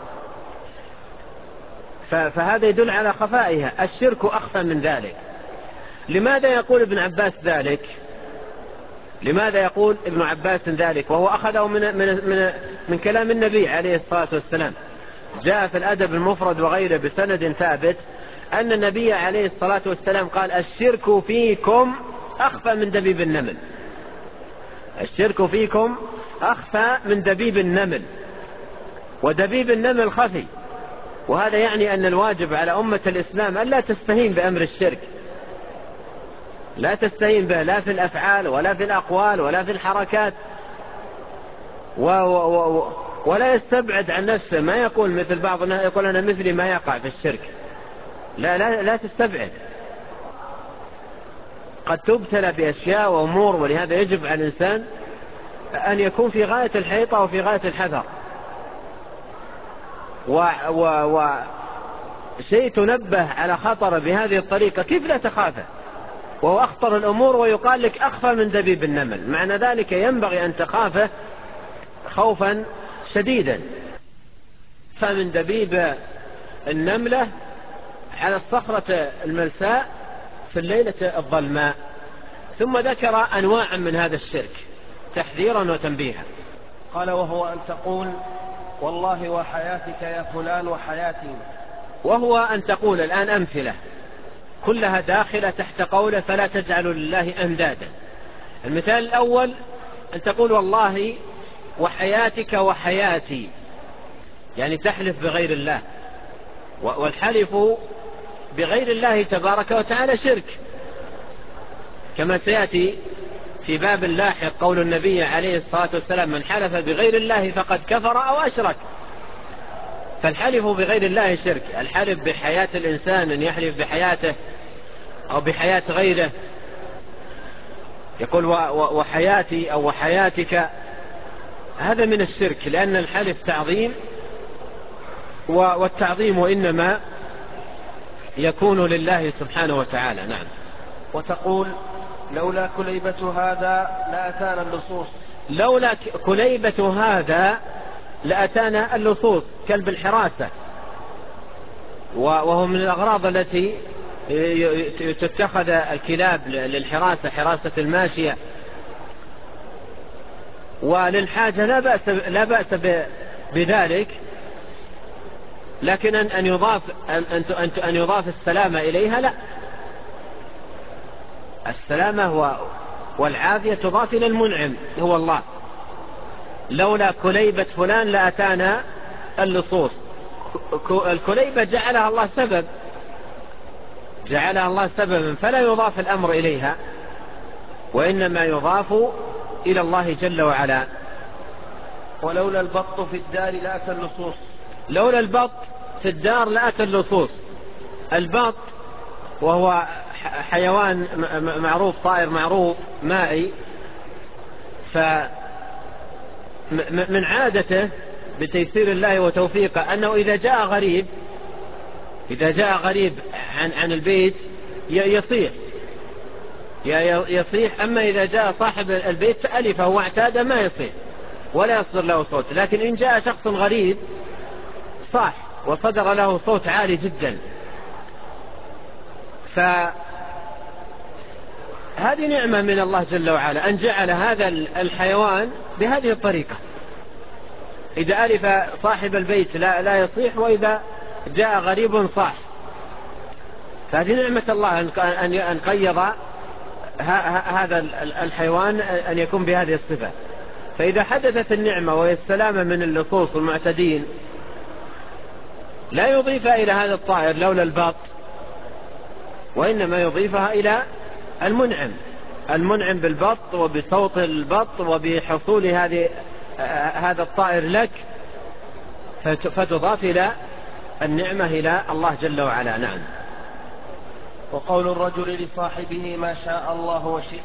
فهذا يدل على خفائها. الشرك أخفى من ذلك. لماذا يقول ابن عباس ذلك؟ لماذا يقول ابن عباس ذلك وهو أخذه من, من, من, من كلام النبي عليه الصلاة والسلام؟ جاء في الأدب المفرد وغيره بسند ثابت أن النبي عليه الصلاة والسلام قال: الشرك فيكم أخفى من دبيب النمل. الشرك فيكم أخفى من دبيب النمل، ودبيب النمل خفي. وهذا يعني أن الواجب على أمة الإسلام أن لا تستهين بأمر الشرك، لا تستهين به لا في الأفعال ولا في الأقوال ولا في الحركات، و و و ولا يستبعد عن نفسه. ما يقول مثل بعض الناس يقول أنا مثلي ما يقع في الشرك. لا لا لا تستبعد، قد تبتلى بأشياء وأمور، ولهذا يجب على الإنسان أن يكون في غاية الحيطة وفي غاية الحذر. و و و شيء تنبه على خطر بهذه الطريقة كيف لا تخافه، وهو أخطر الأمور، ويقال لك أخفى من دبيب النمل. معنى ذلك ينبغي أن تخافه خوفا شديدا. فمن دبيب النملة على الصخرة الملساء في الليلة الظلماء. ثم ذكر أنواعا من هذا الشرك تحذيرا وتنبيها. قال: وهو أن تقول والله وحياتك يا فلان وحياتي. وهو أن تقول الآن أمثلة كلها داخلة تحت قوله فلا تجعلوا لله أندادا. المثال الأول أن تقول والله وحياتك وحياتي، يعني تحلف بغير الله، والحلف بغير الله تبارك وتعالى شرك، كما سيأتي في باب لاحق قول النبي عليه الصلاة والسلام: من حلف بغير الله فقد كفر أو أشرك. فالحلف بغير الله شرك. الحلف بحياة الإنسان، أن يحلف بحياته أو بحياة غيره، يقول وحياتي أو وحياتك، هذا من الشرك، لأن الحلف تعظيم، والتعظيم إنما يكون لله سبحانه وتعالى. نعم. وتقول لولا كليبة هذا لأتانا اللصوص. لولا كليبة هذا لأتانا اللصوص كلب الحراسة، وهو من الأغراض التي تتخذ الكلاب للحراسة، حراسة الماشية، وللحاجة لا بأس, لا بأس بذلك، لكن أن يضاف, أن, أن يضاف السلامة إليها لا. السلامة والعافية تضاف إلى المنعم هو الله. لولا كليبة فلان لأتانا اللصوص. الكليبة جعلها الله سبب، جعلها الله سببا، فلا يضاف الأمر إليها، وإنما يضاف إلى الله جل وعلا. ولولا البط في الدار لأتى اللصوص. لولا البط في الدار لأتى اللصوص. البط وهو حيوان معروف، طائر معروف مائي، فمن عادته بتيسير الله وتوفيقه أنه إذا جاء غريب إذا جاء غريب عن, عن البيت يصيح يصيح أما إذا جاء صاحب البيت فألفه واعتاد ما يصيح ولا يصدر له صوت. لكن إن جاء شخص غريب صاح وصدر له صوت عالي جدا. فهذه نعمة من الله جل وعلا أن جعل هذا الحيوان بهذه الطريقة. إذا ألف صاحب البيت لا, لا يصيح، وإذا جاء غريب صاح. فهذه نعمة الله أن قيض هذا الحيوان أن يكون بهذه الصفة. فإذا حدثت النعمة وهي السلامة من اللصوص والمعتدين لا يضيفها إلى هذا الطائر لولا البط، وإنما يضيفها إلى المنعم المنعم بالبط وبصوت البط وبحصول هذه هذا الطائر لك، فتضاف إلى النعمة إلى الله جل وعلا. نعم. وقول الرجل لصاحبه ما شاء الله وشئت.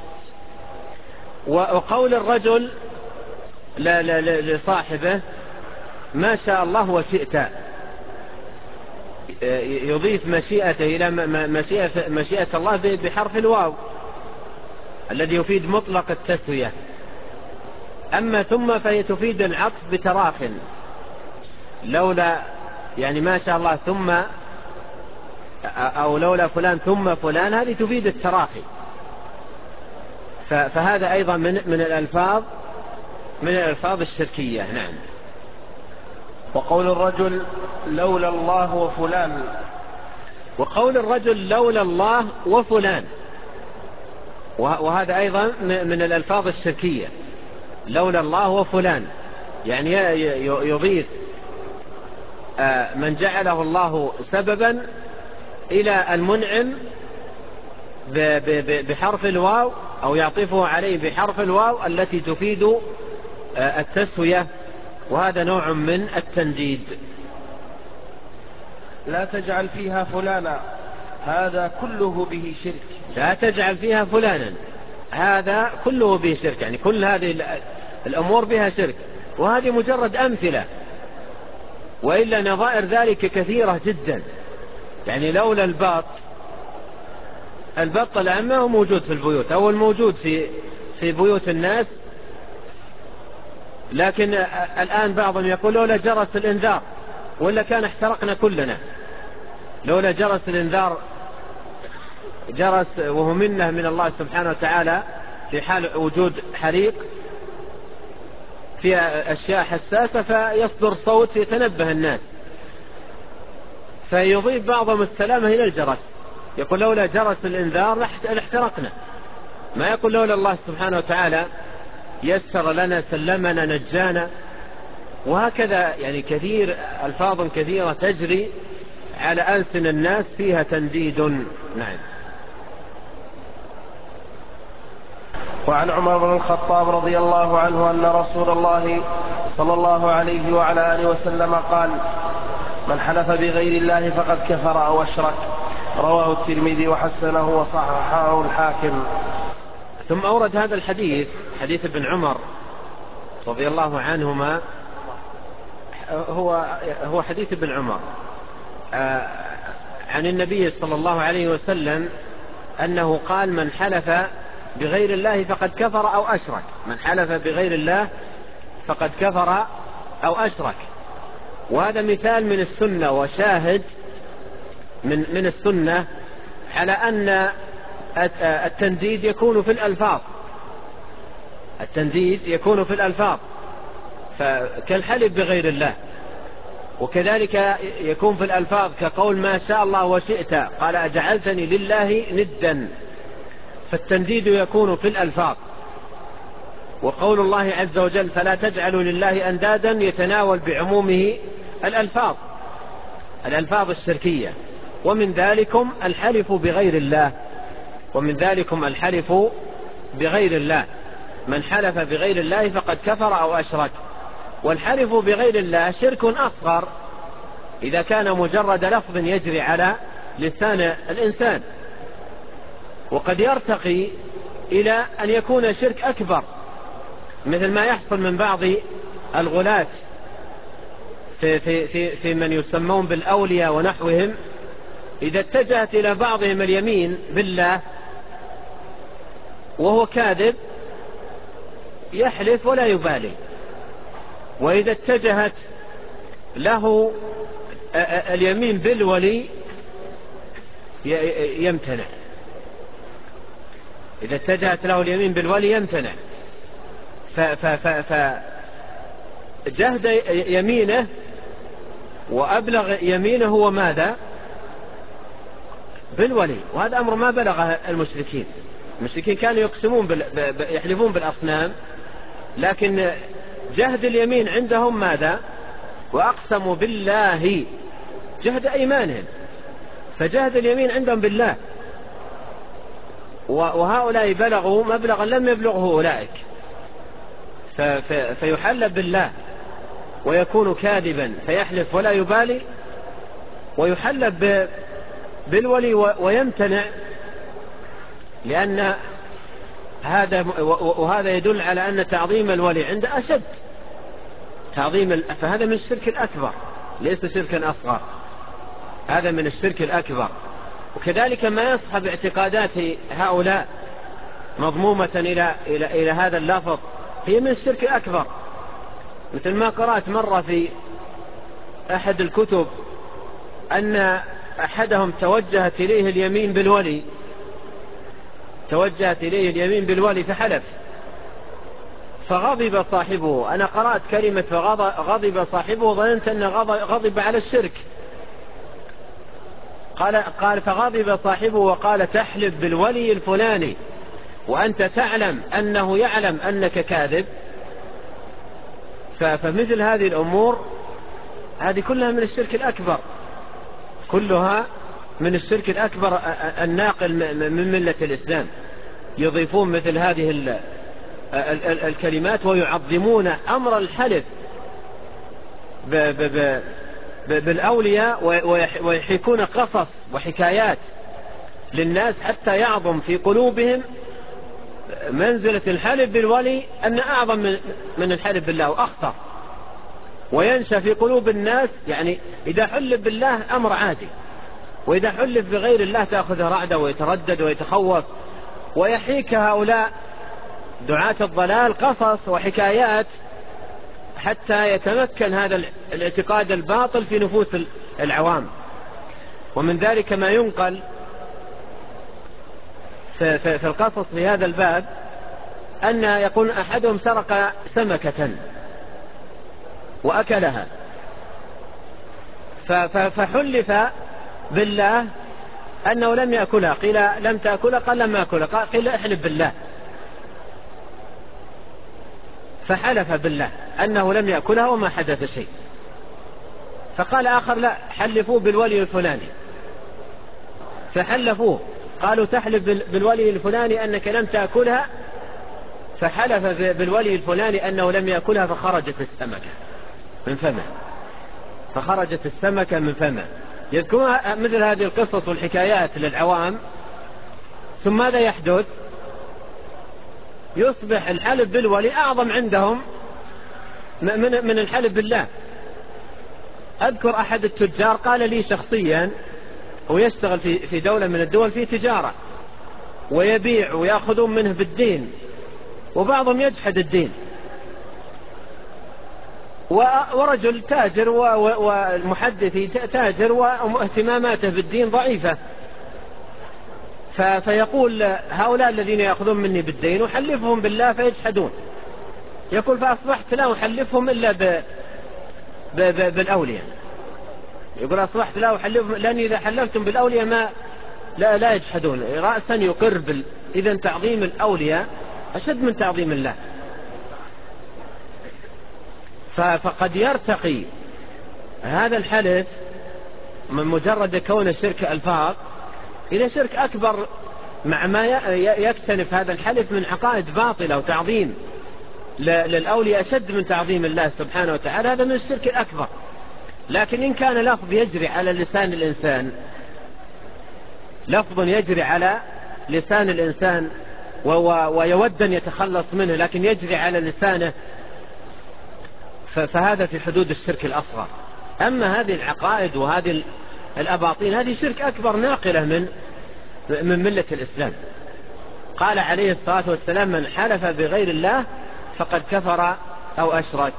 وقول الرجل لصاحبه ما شاء الله وشئت، يضيف مشيئته إلى مشيئة, مشيئة الله بحرف الواو الذي يفيد مطلق التسوية. أما ثم فهي تفيد العطف بتراخ، لولا يعني ما شاء الله ثم، أو لولا فلان ثم فلان، هذه تفيد التراخي. فهذا أيضا من من الألفاظ من الألفاظ الشركية. نعم. وقول الرجل لولا الله وفلان. وقول الرجل لولا الله وفلان، وهذا أيضا من الألفاظ الشركية. لولا الله وفلان يعني يضيف من جعله الله سببا إلى المنعم بحرف الواو، أو يعطفه عليه بحرف الواو التي تفيد التسوية، وهذا نوع من التنديد. لا تجعل فيها فلانا، هذا كله به شرك. لا تجعل فيها فلانا، هذا كله به شرك، يعني كل هذه الأمور بها شرك. وهذه مجرد أمثلة، وإلا نظائر ذلك كثيرة جدا. يعني لولا البط، البط الآن ما هو موجود في البيوت، أو الموجود في في بيوت الناس، لكن الآن بعضهم يقول لولا جرس الإنذار ولا كان احترقنا كلنا. لولا جرس الإنذار، جرس وهو منه من الله سبحانه وتعالى في حال وجود حريق في أشياء حساسة فيصدر صوت يتنبه الناس، فيضيف بعضهم السلامة إلى الجرس، يقول لولا جرس الإنذار لاحترقنا. ما يقول لولا الله سبحانه وتعالى يسر لنا سلمنا نجانا. وهكذا يعني كثير ألفاظ كثيرة تجري على ألسن الناس فيها تنديد. نعم. وعن عمر بن الخطاب رضي الله عنه أن رسول الله صلى الله عليه وعلى آله وسلم قال: من حلف بغير الله فقد كفر أو أشرك. رواه الترمذي وحسنه وصححه الحاكم. ثم أورد هذا الحديث، حديث ابن عمر رضي الله عنهما، هو هو حديث ابن عمر عن النبي صلى الله عليه وسلم أنه قال: من حلف بغير الله فقد كفر أو أشرك. من حلف بغير الله فقد كفر أو أشرك. وهذا مثال من السنة وشاهد من من السنة على أن التنديد يكون في الألفاظ، التنديد يكون في الألفاظ كالحلف بغير الله، وكذلك يكون في الألفاظ كقول ما شاء الله وشئت، قال أجعلتني لله ندا، فالتنديد يكون في الألفاظ. وقول الله عز وجل فلا تجعلوا لله أندادا يتناول بعمومه الألفاظ الألفاظ الشركية. ومن ذلكم الحلف بغير الله ومن ذلكم الحلف بغير الله من حلف بغير الله فقد كفر أو أشرك. والحلف بغير الله شرك أصغر إذا كان مجرد لفظ يجري على لسان الإنسان، وقد يرتقي إلى أن يكون شرك أكبر، مثل ما يحصل من بعض الغلاة في, في, في, في من يسمون بالأولياء ونحوهم، إذا اتجهت إلى بعضهم اليمين بالله وهو كاذب يحلف ولا يبالي، وإذا اتجهت له اليمين بالولي يمتنع إذا اتجهت له اليمين بالولي يمتنع. فجهد يمينه وأبلغ يمينه هو ماذا؟ بالولي. وهذا أمر ما بلغ المشركين. المشركين كانوا يقسمون بال... يحلفون بالأصنام، لكن جهد اليمين عندهم ماذا؟ وأقسموا بالله جهد أيمانهم، فجهد اليمين عندهم بالله. وهؤلاء بلغوا مبلغا لم يبلغه أولئك، فيحلف بالله ويكون كاذبا فيحلف ولا يبالي، ويحلف بالولي ويمتنع، لأن هذا وهذا يدل على أن تعظيم الولي عند أشد تعظيم. فهذا من الشرك الأكبر ليس شركا أصغر، هذا من الشرك الأكبر. وكذلك ما يصحب اعتقادات هؤلاء مضمومة إلى, إلى, إلى هذا اللفظ هي من الشرك الأكبر، مثل ما قرأت مرة في أحد الكتب أن أحدهم توجهت إليه اليمين بالولي توجهت إليه اليمين بالولي فحلف فغضب صاحبه. أنا قرأت كلمة فغضب صاحبه ظننت أن غضب على الشرك. قال, قال فغضب صاحبه وقال تحلف بالولي الفلاني وأنت تعلم أنه يعلم أنك كاذب. فمثل هذه الأمور هذه كلها من الشرك الأكبر، كلها من الشرك الأكبر الناقل من ملة الإسلام. يضيفون مثل هذه الكلمات ويعظمون أمر الحلف بالأولياء ويحكون قصص وحكايات للناس حتى يعظم في قلوبهم منزلة الحلف بالولي أن أعظم من الحلف بالله وأخطر، وينشأ في قلوب الناس يعني إذا حلف بالله أمر عادي، وإذا حلف بغير الله تأخذ رعدة ويتردد ويتخوف. ويحيك هؤلاء دعاة الضلال قصص وحكايات حتى يتمكن هذا الاعتقاد الباطل في نفوس العوام. ومن ذلك ما ينقل في, في, في القصص في هذا الباب أن يقول أحدهم سرق سمكة وأكلها فحلف بالله أنه لم يأكلها، قيل لم تأكلها قال لم أكلها، قيل احلف بالله، فحلف بالله أنه لم يأكلها وما حدث شيء. فقال آخر لا حلفوه بالولي الفلاني، فحلفوه قالوا تحلف بالولي الفلاني أنك لم تأكلها، فحلف بالولي الفلاني أنه لم يأكلها فخرجت السمكة من فمه فخرجت السمكة من فمه. يذكرون مثل هذه القصص والحكايات للعوام، ثم ماذا يحدث؟ يصبح الحلف بالولي أعظم عندهم من من الحلف بالله. أذكر أحد التجار قال لي شخصيا، ويشتغل في في دولة من الدول في تجارة ويبيع ويأخذون منه بالدين، وبعضهم يجحد الدين ورجل تاجر والمحدث تاجر واهتماماته بالدين ضعيفة، فيقول هؤلاء الذين يأخذون مني بالدين أحلفهم بالله فيجحدون، يقول فأصبحت لا أحلفهم إلا ب... ب... ب... بالأولياء، يقول أصبحت لا أحلفهم لأني إذا حلفتم بالأولياء ما لا, لا يجحدون، رأسا يقر بال... إذا تعظيم الأولياء أشد من تعظيم الله. فقد يرتقي هذا الحلف من مجرد كون الشرك ألفاظ إلى شرك أكبر مع ما يكتنف هذا الحلف من عقائد باطلة وتعظيم للأولياء أشد من تعظيم الله سبحانه وتعالى، هذا من الشرك الأكبر. لكن إن كان لفظ يجري على لسان الإنسان، لفظ يجري على لسان الإنسان ويود أن يتخلص منه لكن يجري على لسانه، فهذا في حدود الشرك الأصغر. أما هذه العقائد وهذه الأباطيل هذه شرك أكبر ناقلة من من ملة الإسلام. قال عليه الصلاة والسلام من حلف بغير الله فقد كفر أو أشرك.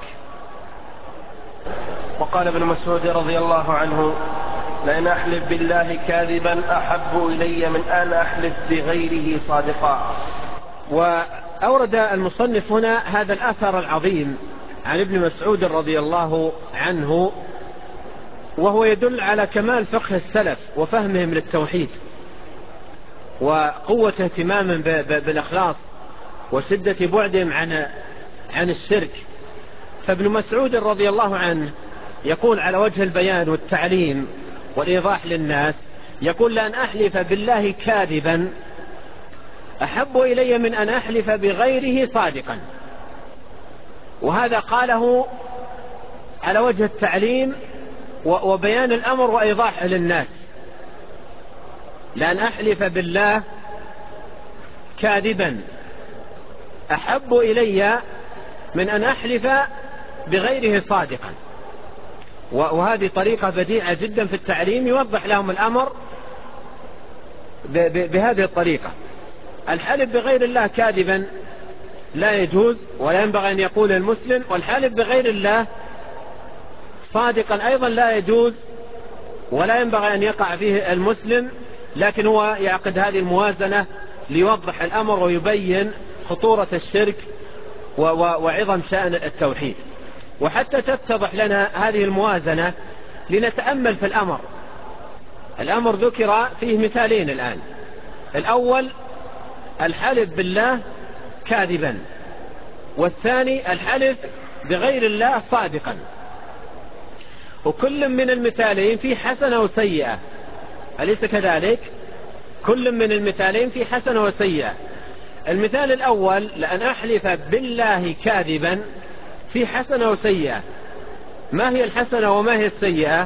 وقال ابن مسعود رضي الله عنه لأن أحلف بالله كاذبا أحب إلي من أن أحلف بغيره صادقا. وأورد المصنف هنا هذا الأثر العظيم عن ابن مسعود رضي الله عنه، وهو يدل على كمال فقه السلف وفهمهم للتوحيد وقوة اهتمامهم بالإخلاص وشدة بعدهم عن عن الشرك. فابن مسعود رضي الله عنه يقول على وجه البيان والتعليم والإيضاح للناس، يقول لأن أحلف بالله كاذبا أحب إلي من أن أحلف بغيره صادقا. وهذا قاله على وجه التعليم وبيان الأمر وإيضاحه للناس، لأن أحلف بالله كاذبا أحب إلي من أن أحلف بغيره صادقا. وهذه طريقة بديعة جدا في التعليم يوضح لهم الأمر بهذه الطريقة. الحلف بغير الله كاذبا لا يجوز ولا ينبغي أن يقول المسلم، والحلف بغير الله صادقا أيضا لا يجوز ولا ينبغي أن يقع فيه المسلم، لكن هو يعقد هذه الموازنة ليوضح الأمر ويبين خطورة الشرك وعظم شأن التوحيد. وحتى تتضح لنا هذه الموازنة لنتأمل في الأمر. الأمر ذكر فيه مثالين الآن. الأول الحلف بالله كاذبا، والثاني الحلف بغير الله صادقا. وكل من المثالين فيه حسنة وسيئة، أليس كذلك؟ كل من المثالين فيه حسنة وسيئة. المثال الأول لأن أحلف بالله كاذبا في حسنة وسيئة. ما هي الحسنة وما هي السيئة؟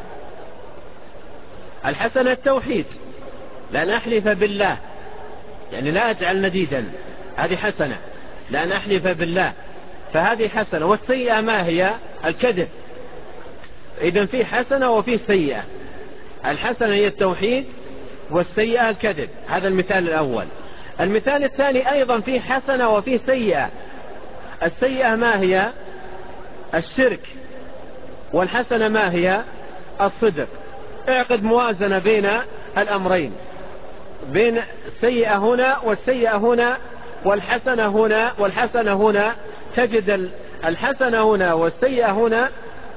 الحسنة التوحيد، لأن أحلف بالله يعني لا أجعل نديدا، هذه حسنة لأن أحلف بالله، فهذه حسنة. والسيئة ما هي؟ الكذب. إذن في حسنة وفي سيئة. الحسنة هي التوحيد والسيئة الكذب. هذا المثال الأول. المثال الثاني أيضا في حسنة وفي سيئة. السيئة ما هي؟ الشرك. والحسنة ما هي؟ الصدق. اعقد موازنة بين الأمرين، بين السيئة هنا والسيئة هنا والحسنة هنا والحسنة هنا، تجد الحسنة هنا والسيئة هنا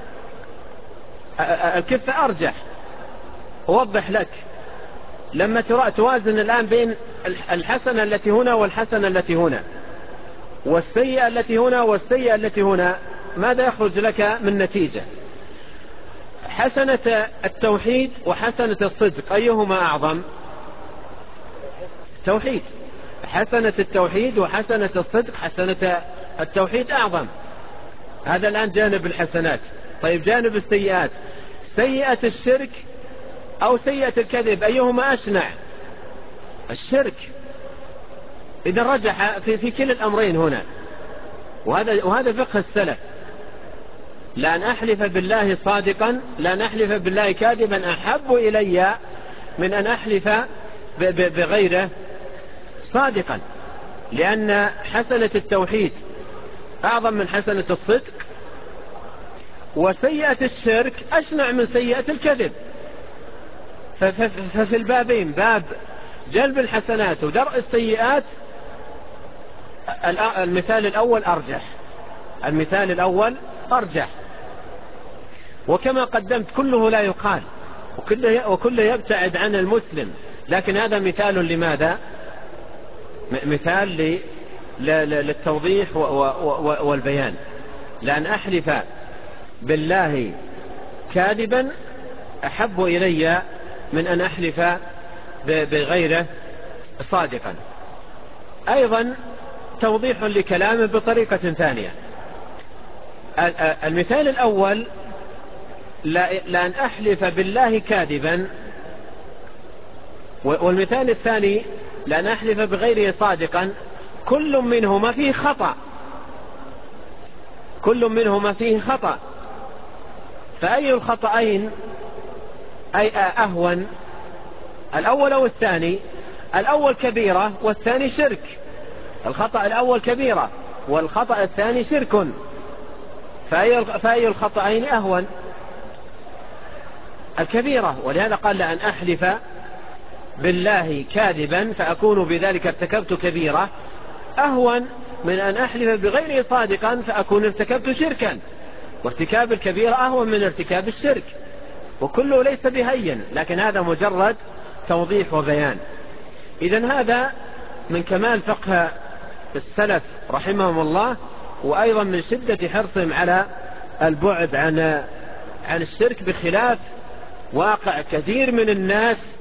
الكفة أرجح. أوضح لك، لما توازن الآن بين الحسنة التي هنا والحسنة التي هنا والسيئة التي هنا والسيئة التي هنا، ماذا يخرج لك من نتيجة؟ حسنة التوحيد وحسنة الصدق أيهما أعظم؟ توحيد. حسنة التوحيد وحسنة الصدق، حسنة التوحيد أعظم. هذا الآن جانب الحسنات. طيب جانب السيئات، سيئة الشرك أو سيئة الكذب أيهما أشنع؟ الشرك. إذا رجح في, في كل الأمرين هنا. وهذا, وهذا فقه السلف. لأن أحلف بالله صادقا لأن أحلف بالله كاذبا أحب إلي من أن أحلف بغيره صادقا، لأن حسنة التوحيد أعظم من حسنة الصدق، وسيئة الشرك أشنع من سيئة الكذب. ففي البابين، باب جلب الحسنات ودرء السيئات، المثال الأول أرجح، المثال الأول أرجح. وكما قدمت كله لا يقال وكله يبتعد عن المسلم، لكن هذا مثال لماذا؟ مثال للتوضيح والبيان. لأن أحلف بالله كاذبا أحب إلي من أن أحلف بغيره صادقا. أيضا توضيح لكلامه بطريقة ثانية. المثال الأول لأن أحلف بالله كاذبا، والمثال الثاني لأن أحلف بغيره صادقا، كل منهما فيه خطأ، كل منهما فيه خطأ. فأي الخطأين أي أهون، الأول أو الثاني؟ الأول كبيرة والثاني شرك. الخطأ الأول كبيرة والخطأ الثاني شرك، فأي, فأي الخطأين أهون؟ الكبيرة. ولهذا قال لأن أحلف بالله كاذبا فأكون بذلك ارتكبت كبيرة أهون من أن أحلف بغيره صادقا فأكون ارتكبت شركا. وارتكاب الكبيرة أهون من ارتكاب الشرك، وكله ليس بهين، لكن هذا مجرد توضيح وبيان. إذن هذا من كمال فقه السلف رحمهم الله، وأيضا من شدة حرصهم على البعد عن عن الشرك، بخلاف واقع كثير من الناس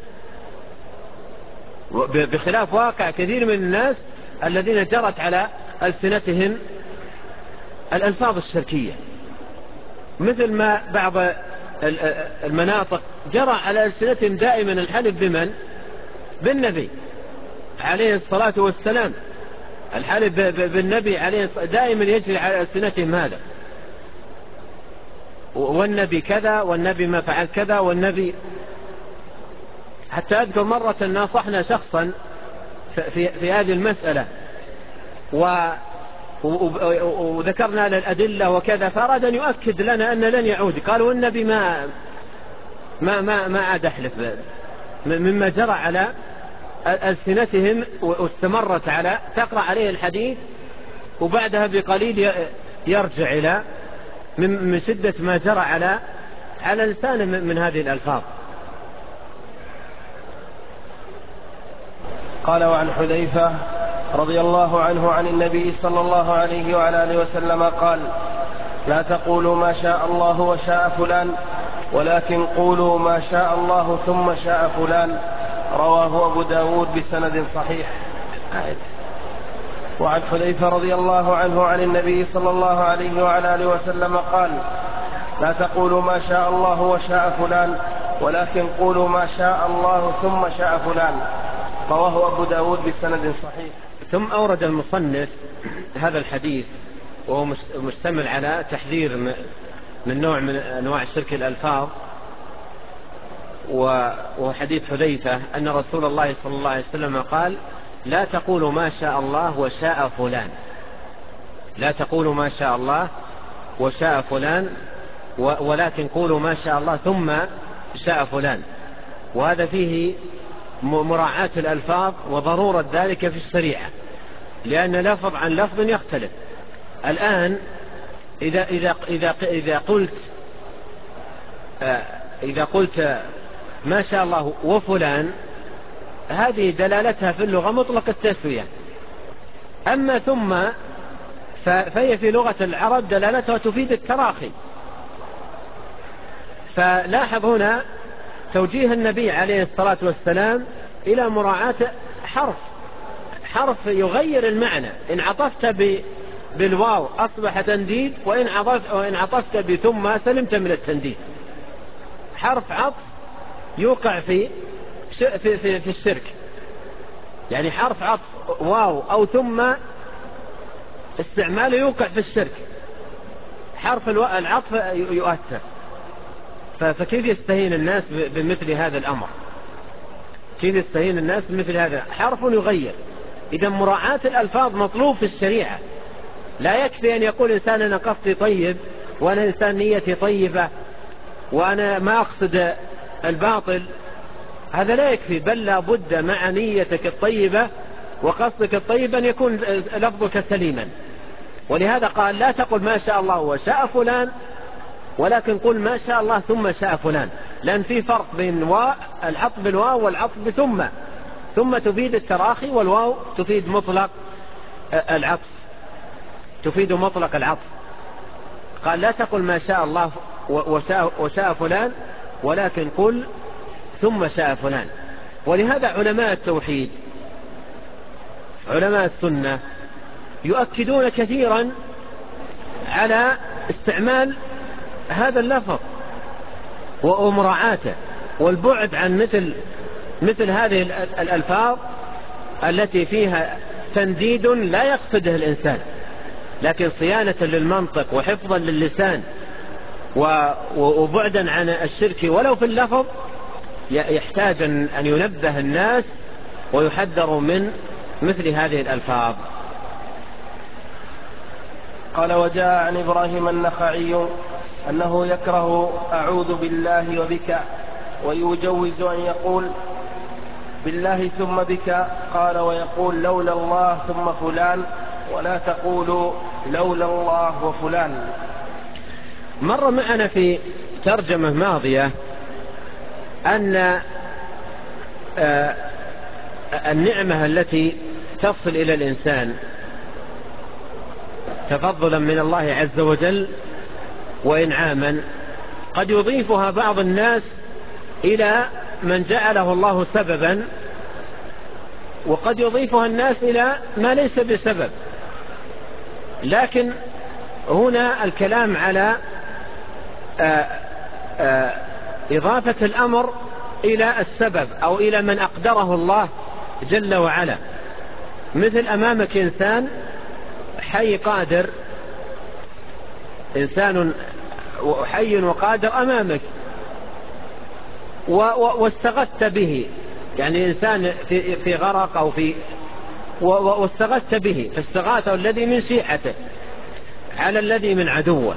بخلاف واقع كثير من الناس الذين جرت على ألسنتهم الألفاظ الشركية، مثل ما بعض المناطق جرى على ألسنتهم دائما الحلف بمن؟ بالنبي عليه الصلاة والسلام. الحلف بالنبي عليه الصلاة دائما يجري على ألسنتهم هذا، والنبي كذا، والنبي ما فعل كذا، والنبي. حتى أذكر مرة ناصحنا شخصا في, في هذه المسألة و وذكرنا للأدلة وكذا، فأراد أن يؤكد لنا أن لن يعود. قالوا النبي ما ما ما ما عاد أحلف، مما جرى على ألسنتهم واستمرت على تقرأ عليه الحديث، وبعدها بقليل يرجع إلى من شدة ما جرى على على لسانه من هذه الألفاظ. قال: وعن حذيفة رضي الله عنه عن النبي صلى الله عليه وعلى آله وسلم قال: لا تقولوا ما شاء الله وشاء فلان، ولكن قولوا ما شاء الله ثم شاء فلان. رواه أبو داود بسند صحيح. وعن حذيفة رضي الله عنه عن النبي صلى الله عليه وعلى آله وسلم قال: لا تقولوا ما شاء الله وشاء فلان، ولكن قولوا ما شاء الله ثم شاء فلان. رواه أبو داود بسند صحيح. ثم أورد المصنف هذا الحديث، وهو مشتمل على تحذير من نوع من أنواع الشرك الألفاظ، وهو حديث حذيفة أن رسول الله صلى الله عليه وسلم قال: لا تقولوا ما شاء الله وشاء فلان، لا تقولوا ما شاء الله وشاء فلان، ولكن قولوا ما شاء الله ثم شاء فلان. وهذا فيه مراعاة الألفاظ وضرورة ذلك في الشريعة، لأن لفظ عن لفظ يختلف. الآن إذا, إذا, إذا, إذا قلت إذا قلت ما شاء الله وفلان، هذه دلالتها في اللغة مطلق التسوية. أما ثم فهي في لغة العرب دلالتها تفيد التراخي. فلاحظ هنا توجيه النبي عليه الصلاة والسلام إلى مراعاة حرف حرف يغير المعنى. إن عطفت بالواو أصبح تنديد، وإن عطفت, وإن عطفت بثم سلمت من التنديد. حرف عطف يوقع في في في, في الشرك، يعني حرف عطف واو أو ثم استعماله يوقع في الشرك. حرف العطف يؤثر، فكيف يستهين الناس بمثل هذا الأمر؟ كيف يستهين الناس بمثل هذا؟ حرف يغير. إذا مراعاة الألفاظ مطلوب في الشريعة. لا يكفي أن يقول إنسان أنا قصدي طيب وأنا إنسان نيتي طيبة وأنا ما أقصد الباطل، هذا لا يكفي، بل لا بد مع نيتك الطيبة وقصدك الطيب أن يكون لفظك سليما. ولهذا قال لا تقل ما شاء الله وشاء فلان، ولكن قل ما شاء الله ثم شاء فلان، لأن في فرق بين واو العطف بالواو والعطف بثم. ثم تفيد التراخي، والواو تفيد مطلق العطف، تفيد مطلق العطف. قال لا تقل ما شاء الله وشاء, وشاء فلان، ولكن قل ثم شاء فلان. ولهذا علماء التوحيد علماء السنة يؤكدون كثيرا على استعمال هذا اللفظ ومراعاته، والبعد عن مثل مثل هذه الألفاظ التي فيها تنديد لا يقصده الإنسان، لكن صيانة للمنطق وحفظا للسان وبعدا عن الشرك ولو في اللفظ، يحتاج أن ينبه الناس ويحذروا من مثل هذه الألفاظ. قال وجاء عن إبراهيم النخعي أنه يكره أعوذ بالله وبك، ويجوز أن يقول بالله ثم بك. قال ويقول لولا الله ثم فلان، ولا تقولوا لولا الله وفلان. مر معنا في ترجمة ماضية أن النعمة التي تصل إلى الإنسان تفضلا من الله عز وجل وإنعاما قد يضيفها بعض الناس إلى من جعله الله سببا، وقد يضيفها الناس إلى ما ليس بسبب. لكن هنا الكلام على آآ آآ إضافة الأمر إلى السبب أو إلى من أقدره الله جل وعلا. مثل أمامك إنسان حي قادر، إنسان حي وقادر أمامك واستغثت به، يعني إنسان في, في غرق أو في واستغثت به، فاستغاثه الذي من شيعته على الذي من عدوه.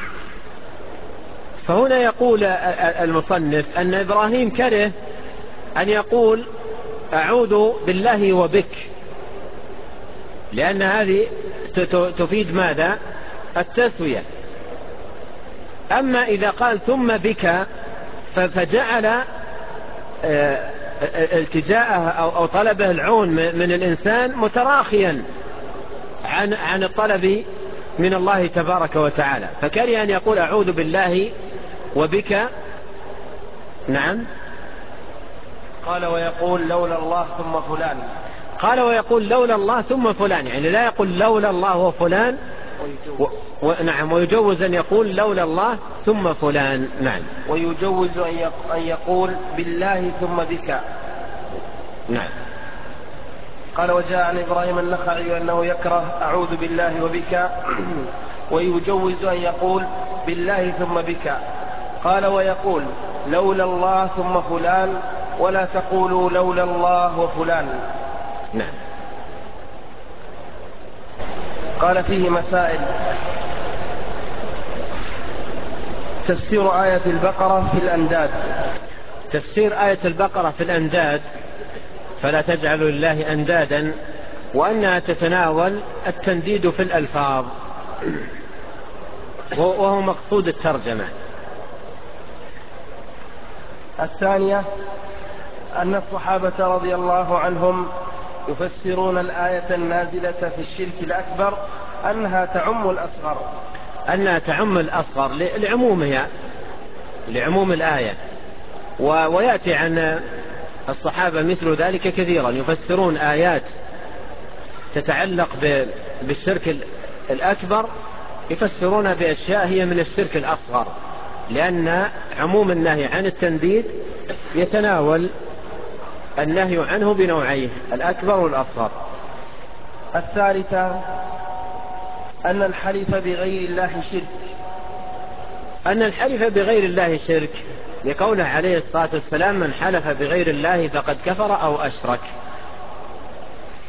فهنا يقول المصنف أن إبراهيم كره أن يقول أعوذ بالله وبك، لأن هذه تفيد ماذا؟ التسوية. أما إذا قال ثم بك فجعل التجاءه أو طلبه العون من الإنسان متراخيا عن عن الطلب من الله تبارك وتعالى، فكره أن يقول أعوذ بالله وبك. نعم. قال ويقول لولا الله ثم فلان. قال ويقول لولا الله ثم فلان، يعني لا يقول لولا الله وفلان و... و... نعم. ويجوز أن يقول لولا الله ثم فلان. نعم. ويجوز أن يقول بالله ثم بك. نعم. قال وجاء عن إبراهيم النخعي أنه يكره أعوذ بالله وبك، ويجوز أن يقول بالله ثم بك. قال ويقول لولا الله ثم فلان، ولا تقولوا لولا الله وفلان. نعم. قال فيه مسائل. تفسير آية البقرة في الأنداد. تفسير آية البقرة في الأنداد، فلا تجعلوا لله أندادا، وأنها تتناول التنديد في الألفاظ، وهو مقصود الترجمة. الثانية أن الصحابة رضي الله عنهم يفسرون الآية النازلة في الشرك الأكبر أنها تعم الأصغر، أنها تعم الأصغر لعمومها، لعموم الآية. ويأتي عن الصحابة مثل ذلك كثيرا، يفسرون آيات تتعلق بالشرك الأكبر يفسرون بأشياء هي من الشرك الأصغر، لأن عموم النهي عن التنديد يتناول النهي عنه بنوعيه، الأكبر والأصغر. الثالثة أن الحلف بغير الله شرك. أن الحلف بغير الله شرك لقوله عليه الصلاة والسلام من حلف بغير الله فقد كفر أو أشرك.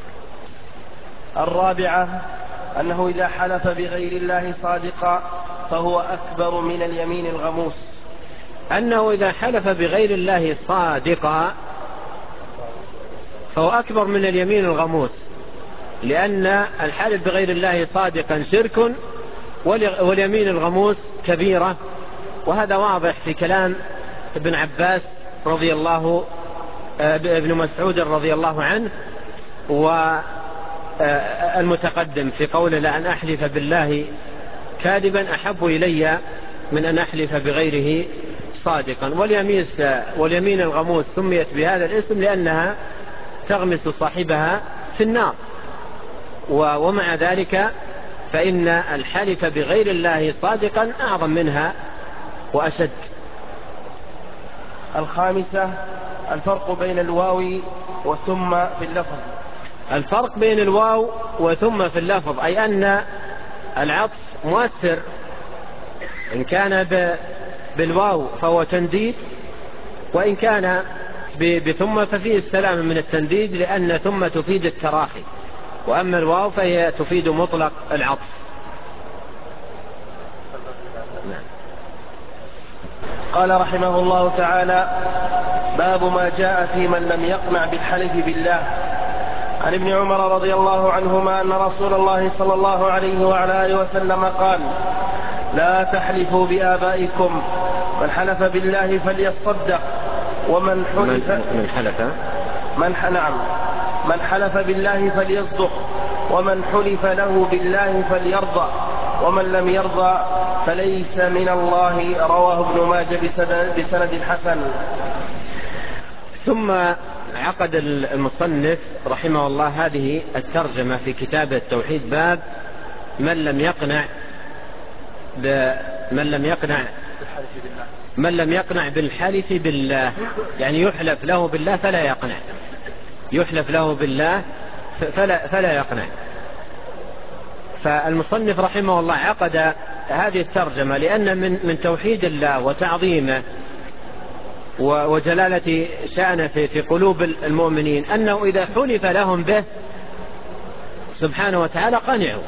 الرابعة أنه إذا حلف بغير الله صادقا فهو أكبر من اليمين الغموس. أنه إذا حلف بغير الله صادقا فهو أكبر من اليمين الغموس، لأن الحلف بغير الله صادقا شرك، واليمين الغموس كبيرة، وهذا واضح في كلام ابن عباس رضي الله ابن مسعود رضي الله عنه والمتقدم في قوله لأن أحلف بالله كاذبا أحب إلي من أن أحلف بغيره صادقا. واليمين الغموس سميت بهذا الاسم لأنها تغمس صاحبها في النار، ومع ذلك فإن الحلف بغير الله صادقا أعظم منها وأشد. الخامسة الفرق بين الواو وثم في اللفظ. الفرق بين الواو وثم في اللفظ أي أن العطف مؤثر، إن كان بالواو فهو تنديد، وإن كان بثم ففيه السلام من التنديد، لأن ثم تفيد التراخي، وأما الواو فهي تفيد مطلق العطف. قال رحمه الله تعالى: باب ما جاء في من لم يقنع بالحلف بالله. عن ابن عمر رضي الله عنهما أن رسول الله صلى الله عليه وعلى آله وسلم قال: لا تحلفوا بآبائكم، من حلف بالله فليصدق، ومن حلف من حلف من نعم من حلف بالله فليصدق، ومن حلف له بالله فليرضى، ومن لم يرضى فليس من الله. رواه ابن ماجه بسند حسن. ثم عقد المصنف رحمه الله هذه الترجمة في كتاب التوحيد، باب من لم يقنع من لم يقنع من لم يقنع بالحلف بالله، يعني يحلف له بالله فلا يقنع، يحلف له بالله فلا, فلا يقنع. فالمصنف رحمه الله عقد هذه الترجمة لأن من, من توحيد الله وتعظيمه وجلالة شأنه في قلوب المؤمنين أنه إذا حلف لهم به سبحانه وتعالى قنعوا.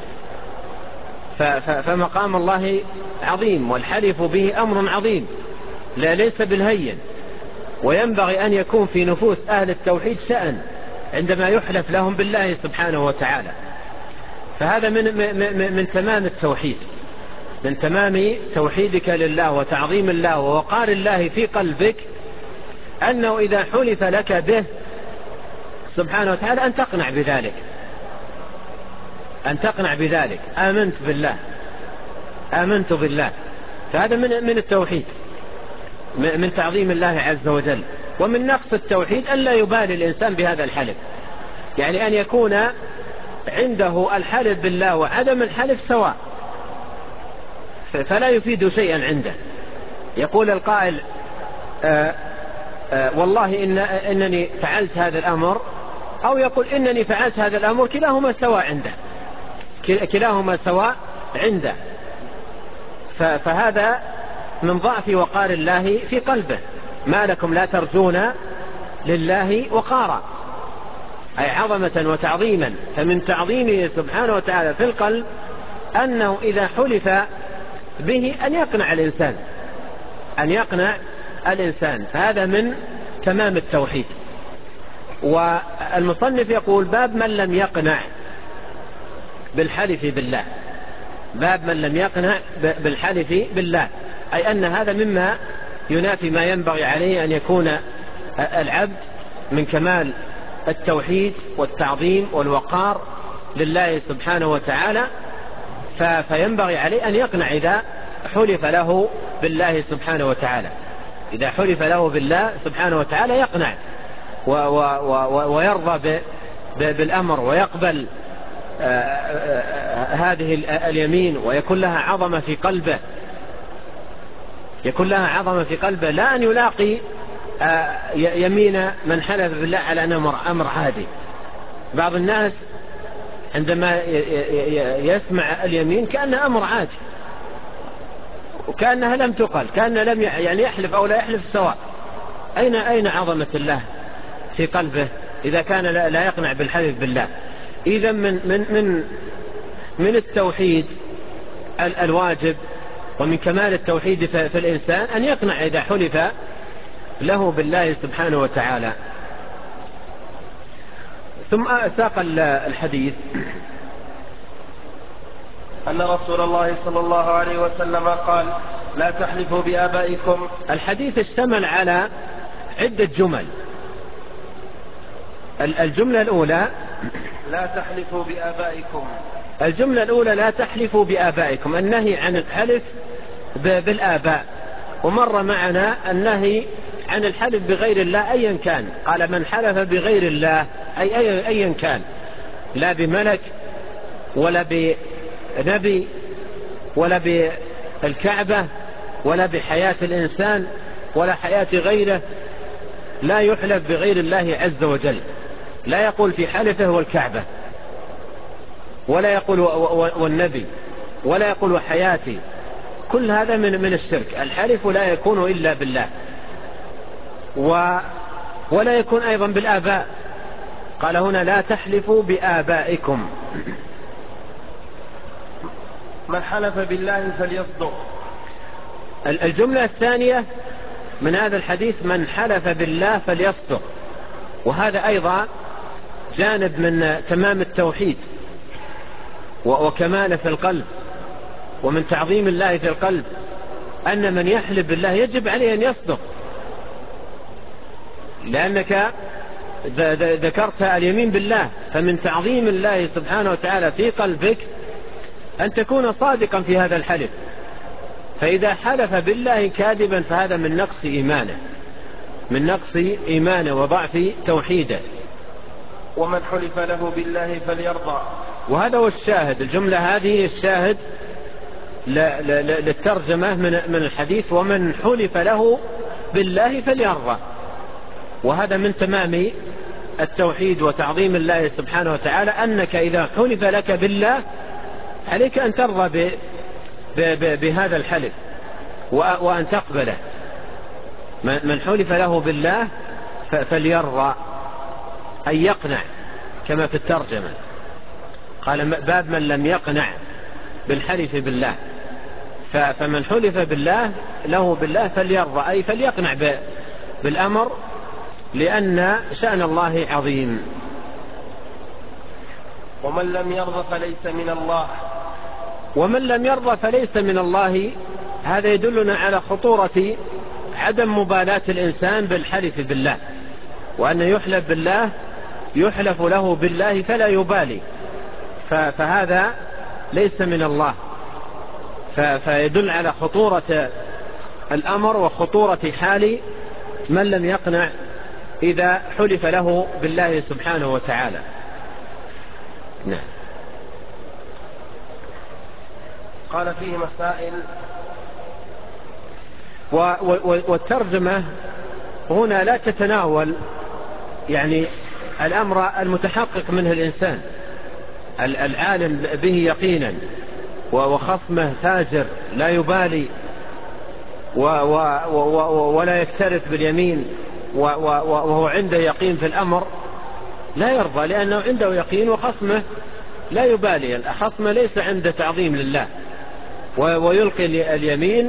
فمقام الله عظيم، والحلف به أمر عظيم لا ليس بالهين، وينبغي أن يكون في نفوس أهل التوحيد شأن عندما يحلف لهم بالله سبحانه وتعالى. فهذا من, من, من تمام التوحيد، من تمام توحيدك لله وتعظيم الله ووقار الله في قلبك، أنه إذا حلف لك به سبحانه وتعالى أن تقنع بذلك، أن تقنع بذلك، آمنت بالله آمنت بالله. فهذا من, من التوحيد، من تعظيم الله عز وجل. ومن نقص التوحيد أن لا يبالي الإنسان بهذا الحلف، يعني أن يكون عنده الحلف بالله وعدم الحلف سواء، فلا يفيد شيئا عنده. يقول القائل آآ آآ والله إن إنني فعلت هذا الأمر، أو يقول إنني فعلت هذا الأمر، كلاهما سواء عنده، كلاهما سواء عنده. فهذا من ضعف وقار الله في قلبه. ما لكم لا ترجون لله وقارا، أي عظمة وتعظيما. فمن تعظيمه سبحانه وتعالى في القلب أنه إذا حلف به أن يقنع الإنسان، أن يقنع الإنسان. فهذا من تمام التوحيد. والمصنف يقول: باب من لم يقنع بالحلف بالله. باب من لم يقنع بالحلف بالله، أي أن هذا مما ينافي ما ينبغي عليه أن يكون العبد من كمال التوحيد والتعظيم والوقار لله سبحانه وتعالى. فينبغي عليه أن يقنع إذا حلف له بالله سبحانه وتعالى، إذا حلف له بالله سبحانه وتعالى يقنع ويرضى بالأمر، ويقبل هذه اليمين، ويكون لها عظمة في قلبه، يكون لها عظمة في قلبه، لا أن يلاقي يمين من حلف بالله على أمر أمر عادي. بعض الناس عندما يسمع اليمين كأنها أمر عادي، وكأنها لم تقل، كأنه لم يعني يحلف أو لا يحلف سواء. أين أين عظمة الله في قلبه إذا كان لا يقنع بالحلف بالله؟ إذا من من من من التوحيد الواجب ومن كمال التوحيد في الإنسان أن يقنع إذا حلف له بالله سبحانه وتعالى. ثم ساق الحديث أن رسول الله صلى الله عليه وسلم قال: لا تحلفوا بآبائكم. الحديث اشتمل على عدة جمل. الجملة الأولى: لا تحلفوا بآبائكم. الجملة الأولى: لا تحلفوا بآبائكم، النهي عن الحلف بالآباء. ومر معنا النهي عن الحلف بغير الله أيا كان. قال: من حلف بغير الله أي أيا كان، لا بملك ولا بنبي ولا بالكعبة ولا بحياة الإنسان ولا حياة غيره، لا يحلف بغير الله عز وجل. لا يقول في حلفه والكعبة، ولا يقول والنبي، ولا يقول حياتي. كل هذا من من الشرك. الحلف لا يكون إلا بالله، و ولا يكون أيضا بالآباء. قال هنا: لا تحلفوا بآبائكم. من حلف بالله فليصدق. الجملة الثانية من هذا الحديث: من حلف بالله فليصدق. وهذا أيضا جانب من تمام التوحيد وكماله في القلب ومن تعظيم الله في القلب، أن من يحلف بالله يجب عليه أن يصدق، لأنك ذكرت اليمين بالله. فمن تعظيم الله سبحانه وتعالى في قلبك أن تكون صادقا في هذا الحلف. فإذا حلف بالله كاذبا فهذا من نقص إيمانه من نقص إيمانه وضعف توحيده. ومن حلف له بالله فليرضى. وهذا هو الشاهد. الجملة هذه الشاهد للترجمة من الحديث: ومن حلف له بالله فليرضى. وهذا من تمام التوحيد وتعظيم الله سبحانه وتعالى، أنك إذا حلف لك بالله عليك أن ترضى بهذا الحلف وأن تقبله. من حلف له بالله فليرضى، أن يقنع، كما في الترجمة قال: باب من لم يقنع بالحلف بالله. فمن حلف بالله له بالله فليرضى، أي فليقنع بالأمر، لأن شأن الله عظيم. ومن لم يرضى فليس من الله. ومن لم يرضى فليس من الله. هذا يدلنا على خطورة عدم مبالاة الإنسان بالحلف بالله، وأن يحلف بالله يحلف له بالله فلا يبالي، فهذا ليس من الله. فيدل على خطورة الأمر وخطورة حال من لم يقنع إذا حلف له بالله سبحانه وتعالى. نعم. قال: فيه مسائل. والترجمة هنا لا تتناول يعني الأمر المتحقق منه الإنسان العالم به يقينا، وخصمه فاجر لا يبالي ولا يكترث باليمين وهو عنده يقين في الأمر، لا يرضى، لأنه عنده يقين وخصمه لا يبالي. خصمه ليس عنده تعظيم لله، ويلقي اليمين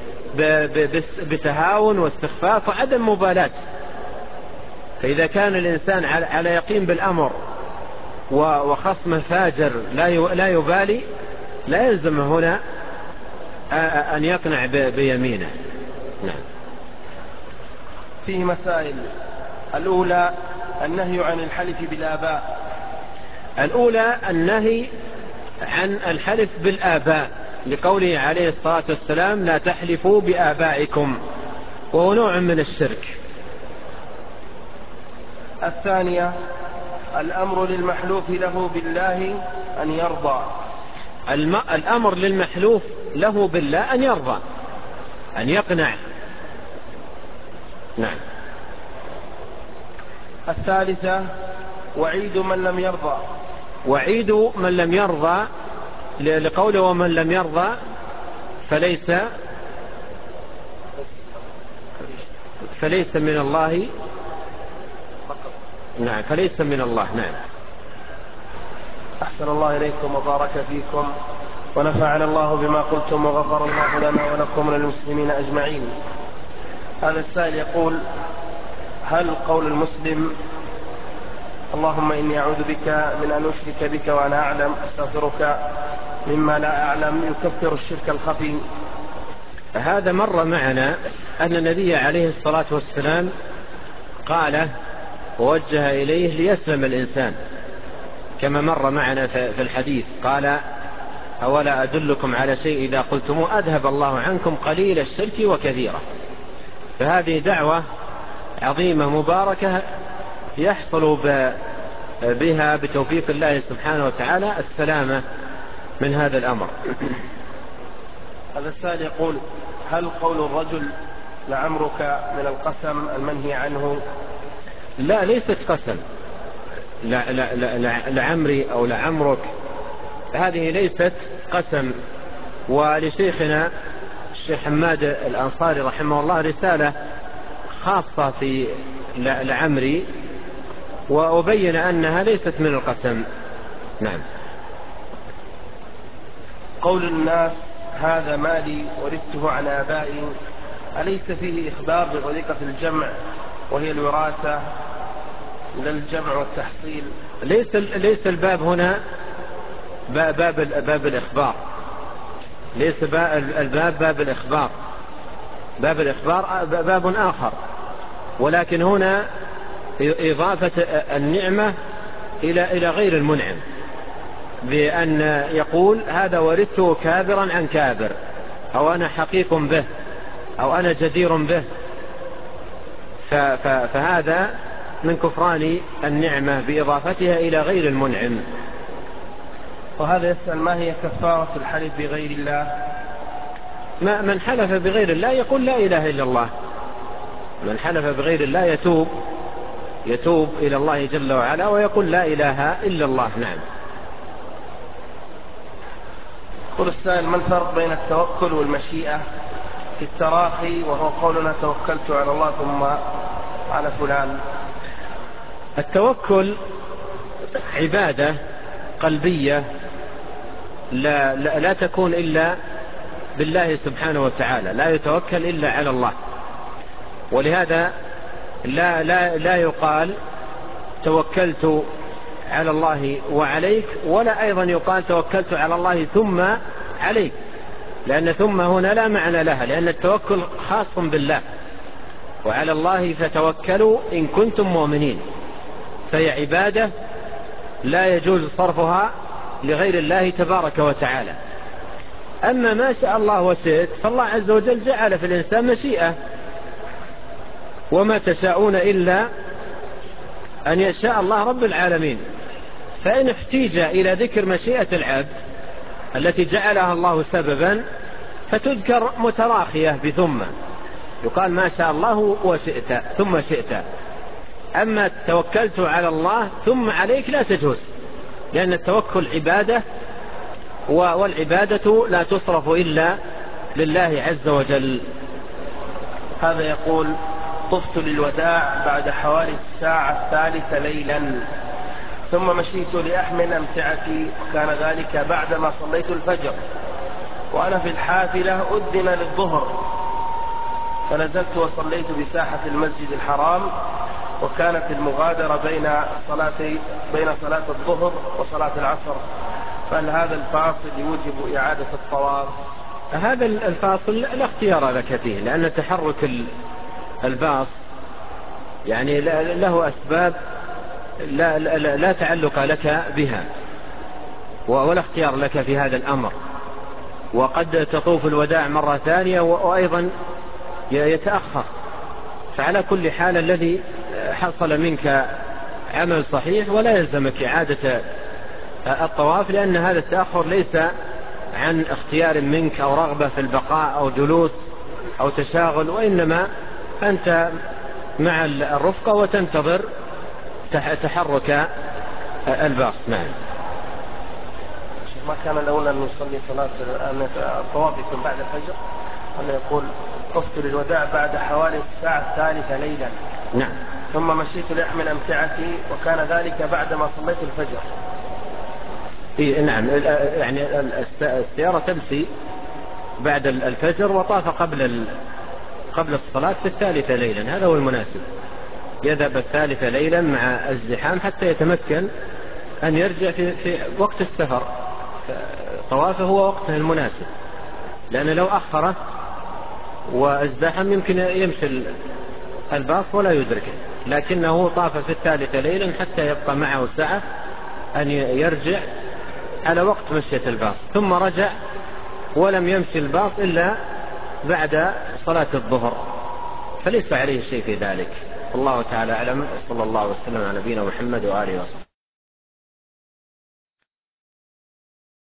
بتهاون واستخفاف وعدم مبالاة. فإذا كان الإنسان على يقين بالأمر وخصمه فاجر لا يبالي، لا يلزم هنا أن يقنع بيمينه. نعم. فيه مسائل. الأولى: النهي عن الحلف بالآباء. الأولى: النهي عن الحلف بالآباء، لقوله عليه الصلاة والسلام: لا تحلفوا بآبائكم، وهو نوع من الشرك. الثانية: الأمر للمحلوف له بالله أن يرضى. الأمر للمحلوف له بالله أن يرضى، أن يقنع. نعم. الثالثة: وعيد من لم يرضى. وعيد من لم يرضى، لقوله: ومن لم يرضى فليس فليس من الله. نعم، فليس من الله. نعم. أحسن الله إليكم وبارك فيكم. ونفعنا الله بما قلتم وغفر الله لنا ولكم وللمسلمين أجمعين. هذا السائل يقول: هل قول المسلم اللهم إني أعوذ بك من أن أشرك بك وأنا أعلم أستغفرك مما لا أعلم يكفر الشرك الخفي؟ هذا مر معنا أن النبي عليه الصلاة والسلام قال ووجه إليه ليسلم الإنسان، كما مر معنا في الحديث قال: أولا أدلكم على شيء إذا قلتموه أذهب الله عنكم قليل الشرك وكثيرا. فهذه دعوة عظيمة مباركة يحصل بها بتوفيق الله سبحانه وتعالى السلامة من هذا الأمر. هذا السائل يقول: هل قول الرجل لعمرك من القسم المنهي عنه؟ لا، ليست قسم. لا لا لا لعمري أو لعمرك هذه ليست قسم. ولشيخنا الشيخ حماد الأنصاري رحمه الله رسالة خاصة في لعمري وأبين أنها ليست من القسم. نعم. قول الناس هذا مالي ورثته عن آبائي أليس فيه إخبار بطريقة الجمع وهي الوراثة لا الجمع والتحصيل؟ ليس ليس الباب هنا باب باب الإخبار، ليس الباب باب الإخبار. باب الإخبار باب آخر، ولكن هنا إضافة النعمة إلى إلى غير المنعم، بأن يقول هذا ورثته كابرا عن كابر، أو أنا حقيق به، أو أنا جدير به، فهذا من كفران النعمة بإضافتها إلى غير المنعم. وهذا يسأل: ما هي كفارة الحلف بغير الله؟ ما من حلف بغير الله يقول لا إله إلا الله. من حلف بغير الله يتوب يتوب إلى الله جل وعلا ويقول لا إله إلا الله. نعم. يقول السائل: ما الفرق بين التوكل والمشيئة في التراخي وهو قولنا توكلت على الله ثم على فلان؟ التوكل عبادة قلبية لا, لا, لا تكون إلا بالله سبحانه وتعالى، لا يتوكل إلا على الله. ولهذا لا, لا, لا يقال توكلت على الله وعليك، ولا أيضا يقال توكلت على الله ثم عليك، لأن ثم هنا لا معنى لها، لأن التوكل خاص بالله، وعلى الله فتوكلوا إن كنتم مؤمنين، فهي عبادة لا يجوز صرفها لغير الله تبارك وتعالى. أما ما شاء الله وشئت فالله عز وجل جعل في الإنسان مشيئة، وما تشاءون إلا أن يشاء الله رب العالمين. فإن احتيج إلى ذكر مشيئة العبد التي جعلها الله سببا فتذكر متراخية بثم، يقال ما شاء الله وشئت ثم شئت. أما توكلت على الله ثم عليك لا تجوز، لأن التوكل عبادة، والعبادة لا تصرف إلا لله عز وجل. هذا يقول: طفت للوداع بعد حوالي الساعة الثالثة ليلا، ثم مشيت لأحمل أمتعتي، وكان ذلك بعدما صليت الفجر، وأنا في الحافلة أذن للظهر، فنزلت وصليت بساحة المسجد الحرام، وكانت المغادرة بين صلاة بين صلاة الظهر وصلاة العصر، فهل هذا الفاصل يوجب إعادة الطواف؟ هذا الفاصل لا اختيار لك فيه، لأن تحرك الباص يعني له أسباب لا, لا, لا تعلق لك بها، ولا اختيار لك في هذا الأمر. وقد تطوف الوداع مرة ثانية وأيضا يتأخر. فعلى كل حال الذي حصل منك عمل صحيح، ولا يلزمك إعادة الطواف، لأن هذا التأخر ليس عن اختيار منك أو رغبة في البقاء أو جلوس أو تشاغل، وإنما أنت مع الرفقة وتنتظر تحرك الباص. نعم. ما كان الأولى أن يصلي صلاة أن الطواف يكون بعد الفجر، أن يقول طفت للوداع بعد حوالي الساعة الثالثة ليلا، نعم، ثم مشيت لأحمل أمتعتي، وكان ذلك بعدما صليت الفجر. إيه نعم، يعني السيارة تمشي بعد الفجر وطاف قبل قبل الصلاة في الثالثة ليلا، هذا هو المناسب. يذهب الثالثة ليلا مع الزحام حتى يتمكن أن يرجع في, في وقت السفر. طوافه هو وقته المناسب، لأنه لو أخره وازدحم يمكن يمشي الباص ولا يدركه، لكنه طاف في الثالثة ليلا حتى يبقى معه ساعة أن يرجع على وقت مشية الباص، ثم رجع ولم يمشي الباص إلا بعد صلاة الظهر، فليس عليه شيء في ذلك. الله تعالى أعلم، صلى الله وسلم على نبينا محمد وآله وصحبه.